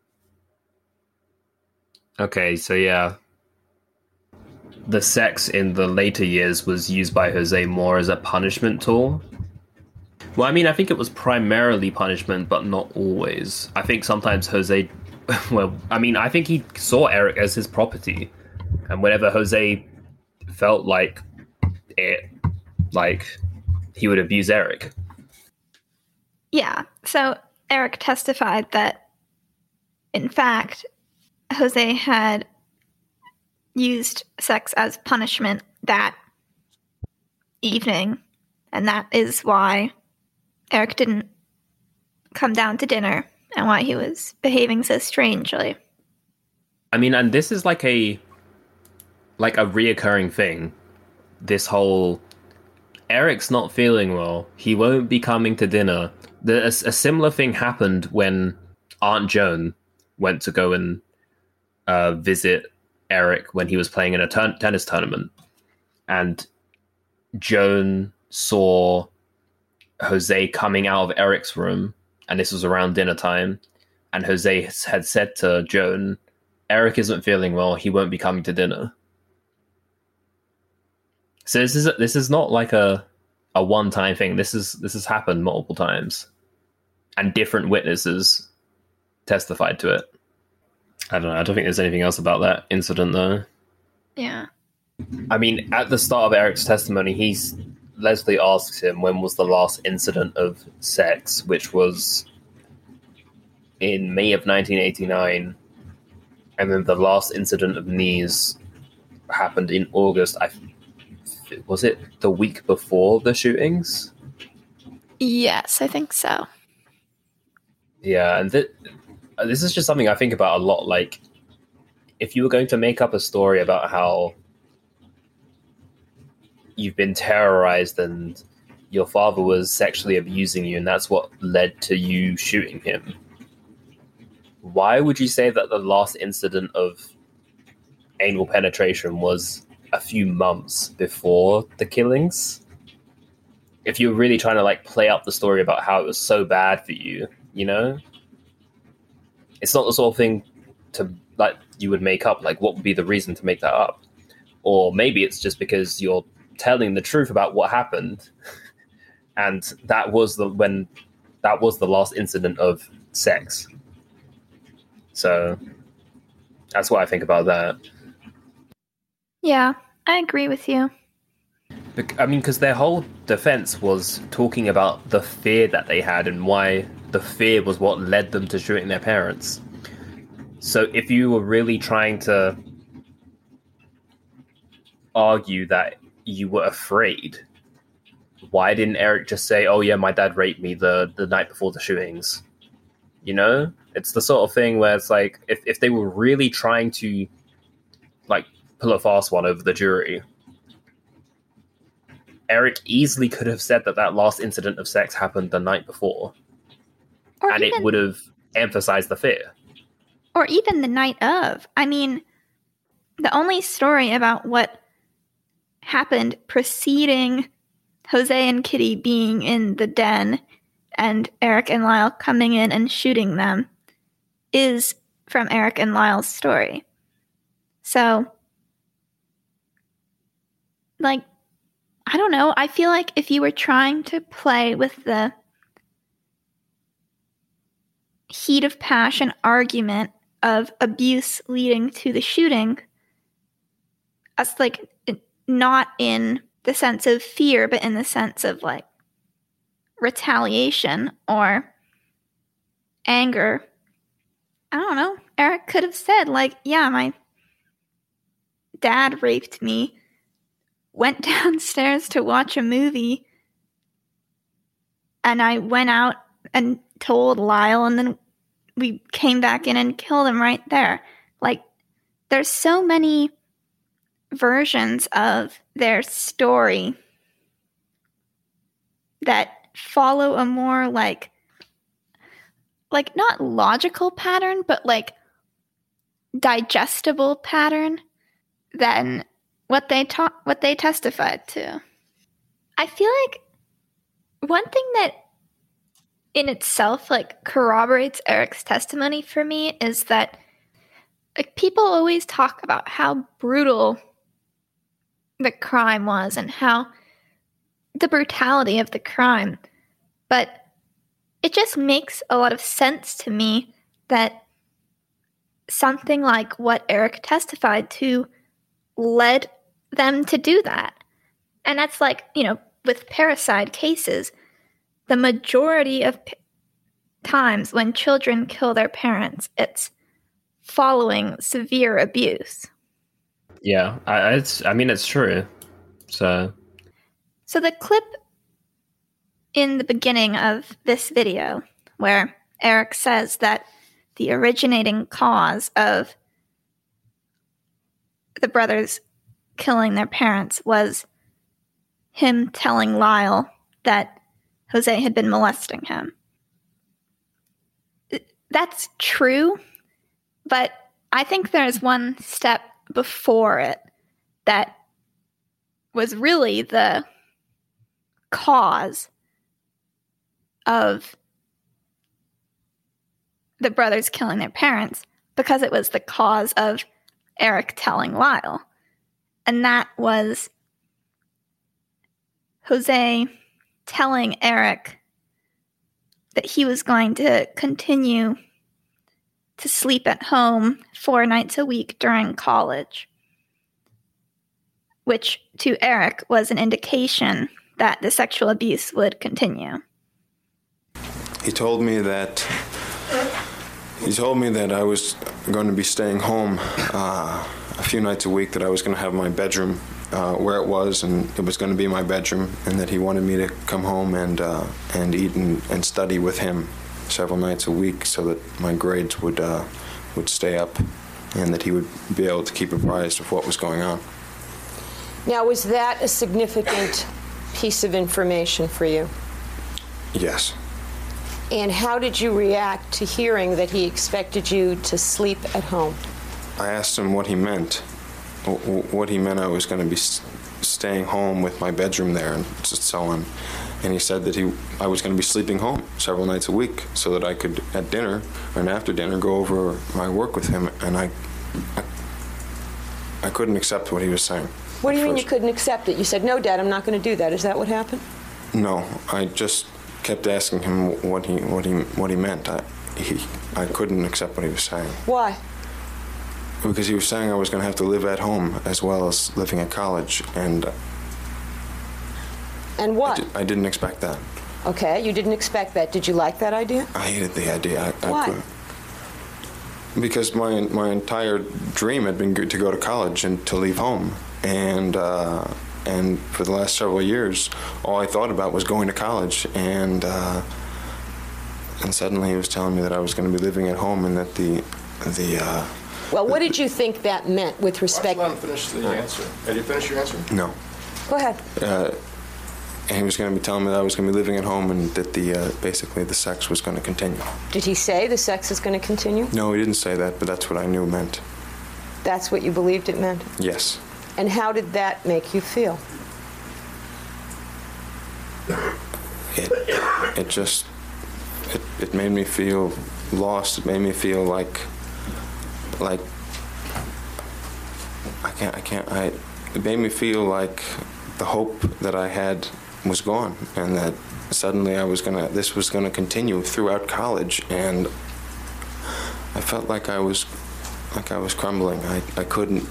Okay, so yeah. The sex in the later years was used by Jose more as a punishment tool. Well, I mean, I think it was primarily punishment, but not always. I think sometimes Jose, well, I mean, I think he saw Eric as his property. And whenever Jose felt like it, like, he would abuse Eric. Yeah, so Eric testified that, in fact, Jose had used sex as punishment that evening, and that is why Eric didn't come down to dinner and why he was behaving so strangely. I mean, and this is like a like a reoccurring thing. This whole Eric's not feeling well, he won't be coming to dinner. The, a, a similar thing happened when Aunt Joan went to go and uh, visit Eric when he was playing in a tur- tennis tournament. And Joan saw Jose coming out of Eric's room, and this was around dinner time. And Jose had said to Joan, Eric isn't feeling well, he won't be coming to dinner. So this is this is not like a a one-time thing. This is this has happened multiple times. And different witnesses testified to it. I don't know. I don't think there's anything else about that incident, though. Yeah. I mean, at the start of Eric's testimony, he's Leslie asks him when was the last incident of sex, which was in May of nineteen eighty-nine, and then the last incident of knees happened in August. I was it the week before the shootings? Yes, I think so. Yeah, and th- this is just something I think about a lot. Like, if you were going to make up a story about how you've been terrorized and your father was sexually abusing you and that's what led to you shooting him, why would you say that the last incident of anal penetration was a few months before the killings? If you're really trying to like play up the story about how it was so bad for you, you know? It's not the sort of thing to like you would make up. Like, what would be the reason to make that up? Or maybe it's just because you're telling the truth about what happened, and that was the when that was the last incident of sex. So that's what I think about that. Yeah, I agree with you. I mean, because their whole defense was talking about the fear that they had and why the fear was what led them to shooting their parents. So if you were really trying to argue that you were afraid, why didn't Eric just say, oh yeah, my dad raped me the, the night before the shootings? You know? It's the sort of thing where it's like, if, if they were really trying to, like, pull a fast one over the jury, Eric easily could have said that that last incident of sex happened the night before. Or and even, it would have emphasized the fear. Or even the night of. I mean, the only story about what happened preceding Jose and Kitty being in the den and Eric and Lyle coming in and shooting them is from Eric and Lyle's story. So, like, I don't know. I feel like if you were trying to play with the heat of passion argument of abuse leading to the shooting, us, like, not in the sense of fear, but in the sense of, like, retaliation or anger, I don't know. Eric could have said, like, yeah, my dad raped me, went downstairs to watch a movie, and I went out and told Lyle, and then we came back in and killed him right there. Like, there's so many versions of their story that follow a more, like, like not logical pattern, but like digestible pattern than what they taught, what they testified to. I feel like one thing that in itself like corroborates Eric's testimony for me is that like people always talk about how brutal the crime was and how the brutality of the crime, but it just makes a lot of sense to me that something like what Eric testified to led them to do that. And that's like, you know, with parricide cases, the majority of p- times when children kill their parents, it's following severe abuse. Yeah, I, it's. I mean, it's true. So, so the clip in the beginning of this video, where Eric says that the originating cause of the brothers killing their parents was him telling Lyle that Jose had been molesting him. That's true, but I think there's one step before it that was really the cause of the brothers killing their parents, because it was the cause of Eric telling Lyle. And that was Jose telling Eric that he was going to continue to sleep at home four nights a week during college, which to Eric was an indication that the sexual abuse would continue. He told me that he told me that I was going to be staying home uh, a few nights a week, that I was going to have my bedroom uh, where it was, and it was going to be my bedroom, and that he wanted me to come home and uh, and eat and, and study with him several nights a week, so that my grades would uh, would stay up, and that he would be able to keep apprised of what was going on. Now, was that a significant piece of information for you? Yes. And how did you react to hearing that he expected you to sleep at home? I asked him what he meant, what he meant I was going to be staying home with my bedroom there and so on. And he said that he, I was going to be sleeping home several nights a week so that I could, at dinner and after dinner, go over my work with him. And I, I, I couldn't accept what he was saying. What do you mean you couldn't accept it? You said, no, Dad, I'm not going to do that. Is that what happened? No, I just kept asking him what he what he what he meant. I he I couldn't accept what he was saying. Why? Because he was saying I was going to have to live at home as well as living at college, and and what? I, di- I didn't expect that. Okay, you didn't expect that. Did you like that idea? I hated the idea. I, Why? I couldn't. Because my my entire dream had been to go to college and to leave home, and. Uh, And for the last several years, all I thought about was going to college. And uh, and suddenly he was telling me that I was going to be living at home, and that the the. Uh, well, what did you think that meant with respect? Why don't you let him finish the answer? Did you finish your answer? No. Go ahead. Uh, and he was going to be telling me that I was going to be living at home, and that the uh, basically the sex was going to continue. Did he say the sex is going to continue? No, he didn't say that, but that's what I knew it meant. That's what you believed it meant? Yes. And how did that make you feel? It, it just, it, it made me feel lost. It made me feel like, like, I can't, I can't, I, it made me feel like the hope that I had was gone, and that suddenly I was gonna, this was gonna continue throughout college, and I felt like I was, like I was crumbling. I, I couldn't,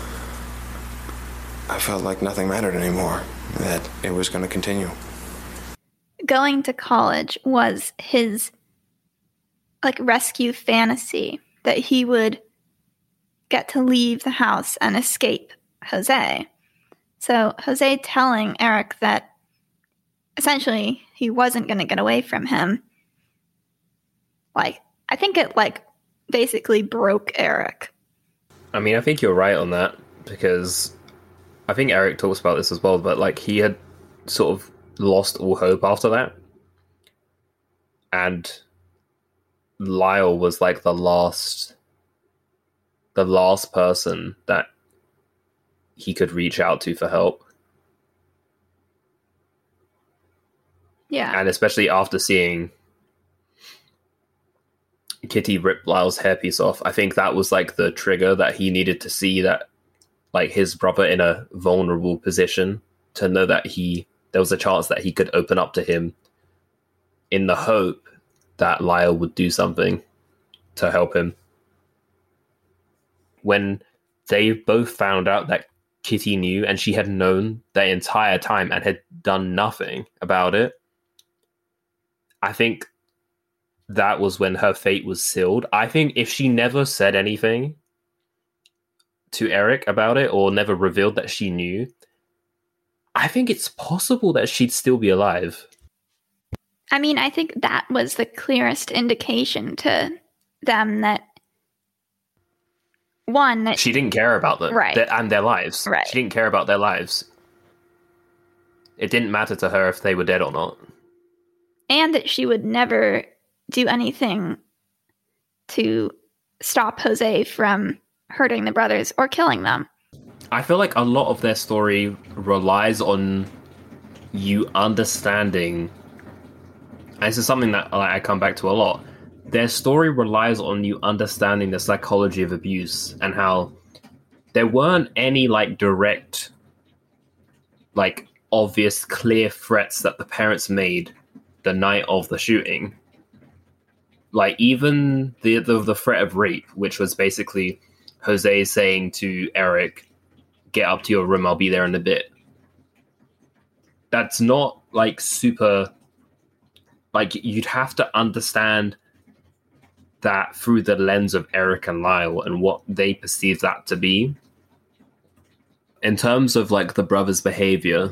I felt like nothing mattered anymore, that it was gonna continue. Going to college was his, like, rescue fantasy, that he would get to leave the house and escape Jose. So Jose telling Eric that essentially he wasn't going to get away from him, like, I think it, like, basically broke Eric. I mean, I think you're right on that, because I think Eric talks about this as well, but, like, he had sort of lost all hope after that. And Lyle was, like, the last the last person that he could reach out to for help. Yeah. And especially after seeing Kitty rip Lyle's hairpiece off, I think that was, like, the trigger that he needed to see that, like, his brother in a vulnerable position, to know that he there was a chance that he could open up to him, in the hope that Lyle would do something to help him. When they both found out that Kitty knew, and she had known the entire time and had done nothing about it, I think that was when her fate was sealed. I think if she never said anything to Eric about it, or never revealed that she knew, I think it's possible that she'd still be alive. I mean, I think that was the clearest indication to them that, one, that she didn't care about them, right, their, and their lives. Right. She didn't care about their lives. It didn't matter to her if they were dead or not. And that she would never do anything to stop Jose from hurting the brothers or killing them. I feel like a lot of their story relies on you understanding, and this is something that like, I come back to a lot, their story relies on you understanding the psychology of abuse, and how there weren't any like direct, like obvious, clear threats that the parents made the night of the shooting. Like even the the, the threat of rape, which was basically Jose saying to Eric, get up to your room, I'll be there in a bit. That's not like super, like you'd have to understand that through the lens of Eric and Lyle and what they perceive that to be. In terms of like the brothers' behavior,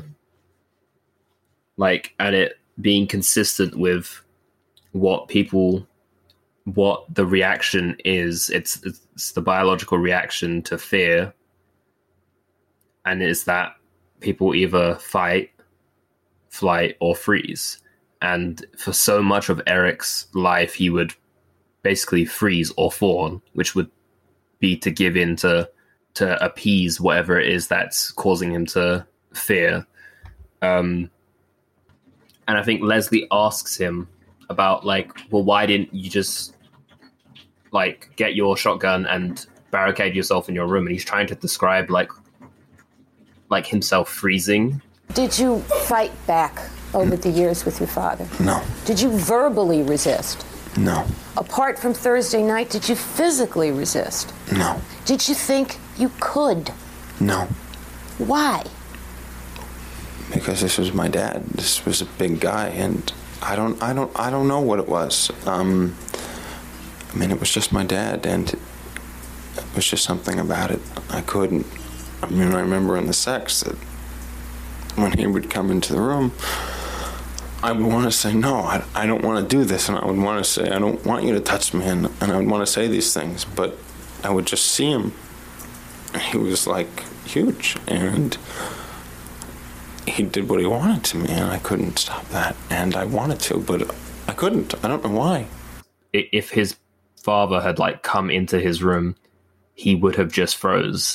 like, and it being consistent with what people, what the reaction is, it's, it's the biological reaction to fear. And is that people either fight, flight, or freeze. And for so much of Eric's life, he would basically freeze or fawn, which would be to give in to, to appease whatever it is that's causing him to fear. Um, and I think Leslie asks him about, like, well, why didn't you just, like, get your shotgun and barricade yourself in your room? And he's trying to describe, like, like himself freezing. Did you fight back over the years with your father? No. Did you verbally resist? No. Apart from Thursday night, did you physically resist? No. Did you think you could? No. Why? Because this was my dad. This was a big guy, and I don't, I don't, I don't know what it was. Um, I mean, it was just my dad, and it was just something about it. I couldn't. I mean, I remember in the sex that when he would come into the room, I would want to say, no, I, I don't want to do this. And I would want to say, I don't want you to touch me. And, and I would want to say these things. But I would just see him. He was, like, huge. And he did what he wanted to me. And I couldn't stop that. And I wanted to, but I couldn't. I don't know why. If his father had, like, come into his room, he would have just froze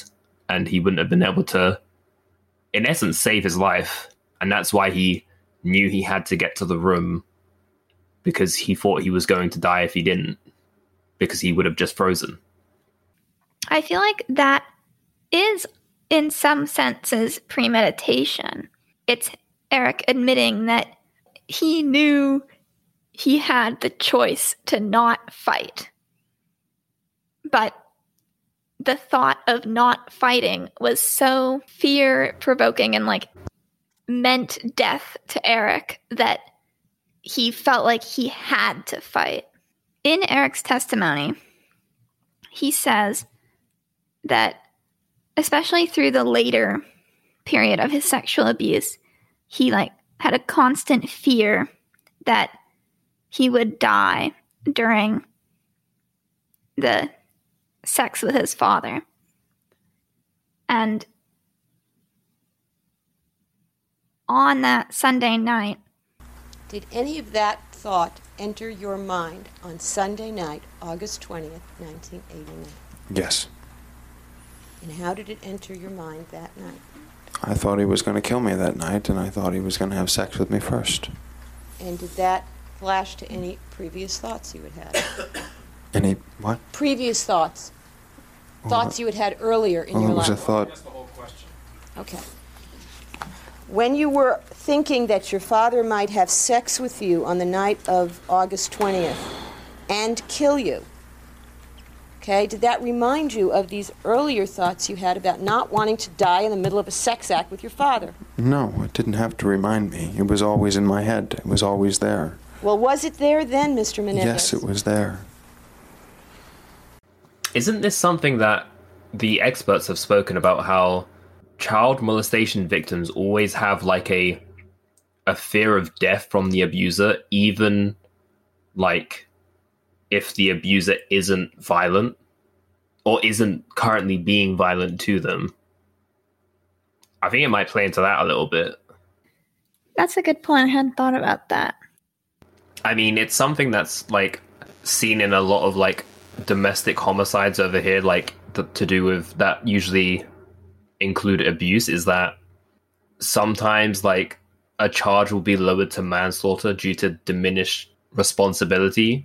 and he wouldn't have been able to, in essence, save his life. And that's why he knew he had to get to the room, because he thought he was going to die if he didn't, because he would have just frozen. I feel like that is, in some senses, premeditation. It's Eric admitting that he knew he had the choice to not fight. But the thought of not fighting was so fear-provoking and, like, meant death to Eric that he felt like he had to fight. In Eric's testimony, he says that, especially through the later period of his sexual abuse, he like had a constant fear that he would die during the sex with his father. And on that Sunday night, Did any of that thought enter your mind on Sunday night, August twentieth, nineteen eighty-nine? Yes. And how did it enter your mind that night? I thought he was going to kill me that night, and I thought he was going to have sex with me first. And did that flash to any previous thoughts you had had? Any, what? Previous thoughts. Well, Thoughts you had had earlier in well, your it was life. a thought. That's the whole question. Okay. When you were thinking that your father might have sex with you on the night of August twentieth and kill you, okay, did that remind you of these earlier thoughts you had about not wanting to die in the middle of a sex act with your father? No, it didn't have to remind me. It was always in my head. It was always there. Well, was it there then, Mister Menendez? Yes, it was there. Isn't this something that the experts have spoken about, how child molestation victims always have like a a fear of death from the abuser, even like if the abuser isn't violent or isn't currently being violent to them? I think it might play into that a little bit. that's a good point. I hadn't thought about that. I mean, it's something that's like seen in a lot of like domestic homicides over here, like th- to do with that usually include abuse, is that sometimes like a charge will be lowered to manslaughter due to diminished responsibility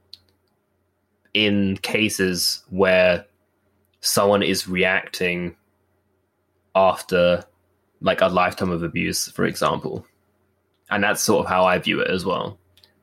in cases where someone is reacting after like a lifetime of abuse, for example. And that's sort of how I view it as well.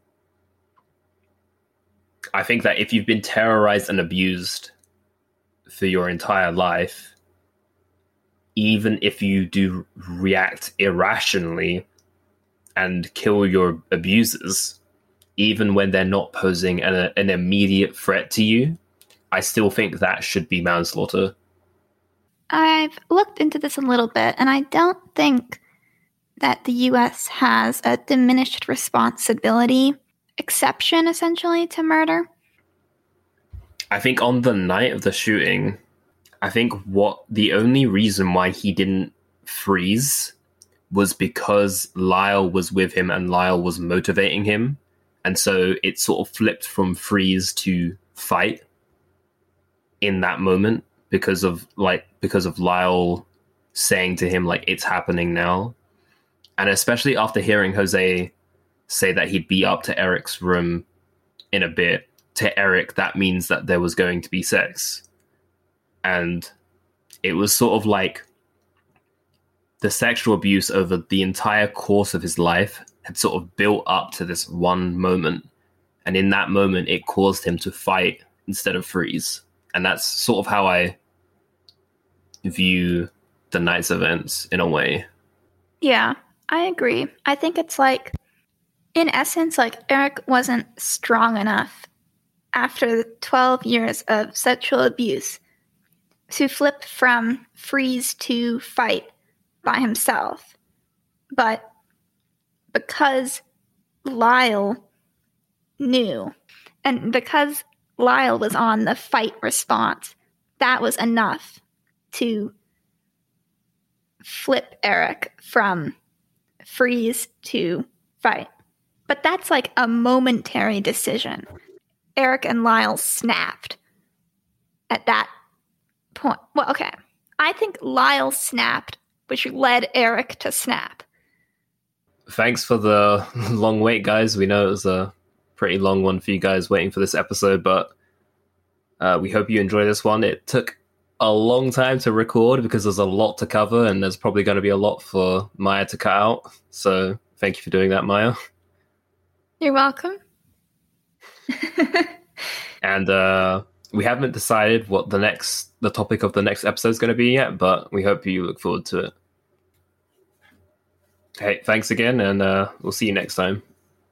I think that if you've been terrorized and abused for your entire life, even if you do react irrationally and kill your abusers, even when they're not posing an, an immediate threat to you, I still think that should be manslaughter. I've looked into this a little bit, and I don't think that the U S has a diminished responsibility exception, essentially, to murder. I think on the night of the shooting, I think what the only reason why he didn't freeze was because Lyle was with him and Lyle was motivating him. And so it sort of flipped from freeze to fight in that moment because of like because of Lyle saying to him like, it's happening now. And especially after hearing Jose say that he'd be up to Eric's room in a bit, to Eric that means that there was going to be sex. And it was sort of like the sexual abuse over the entire course of his life had sort of built up to this one moment. And in that moment, it caused him to fight instead of freeze. And that's sort of how I view the night's events in a way. Yeah, I agree. I think it's like, in essence, like Eric wasn't strong enough after the twelve years of sexual abuse to flip from freeze to fight by himself. But because Lyle knew, and because Lyle was on the fight response, that was enough to flip Eric from freeze to fight. But that's like a momentary decision. Eric and Lyle snapped at that point. Well, okay. I think Lyle snapped, which led Eric to snap. Thanks for the long wait, guys. We know it was a pretty long one for you guys waiting for this episode, but uh, we hope you enjoy this one. It took a long time to record because there's a lot to cover, and there's probably going to be a lot for Maya to cut out. So thank you for doing that, Maya. You're welcome. And uh, we haven't decided what the next, the topic of the next episode is going to be yet, but we hope you look forward to it. Hey, thanks again, and uh, we'll see you next time.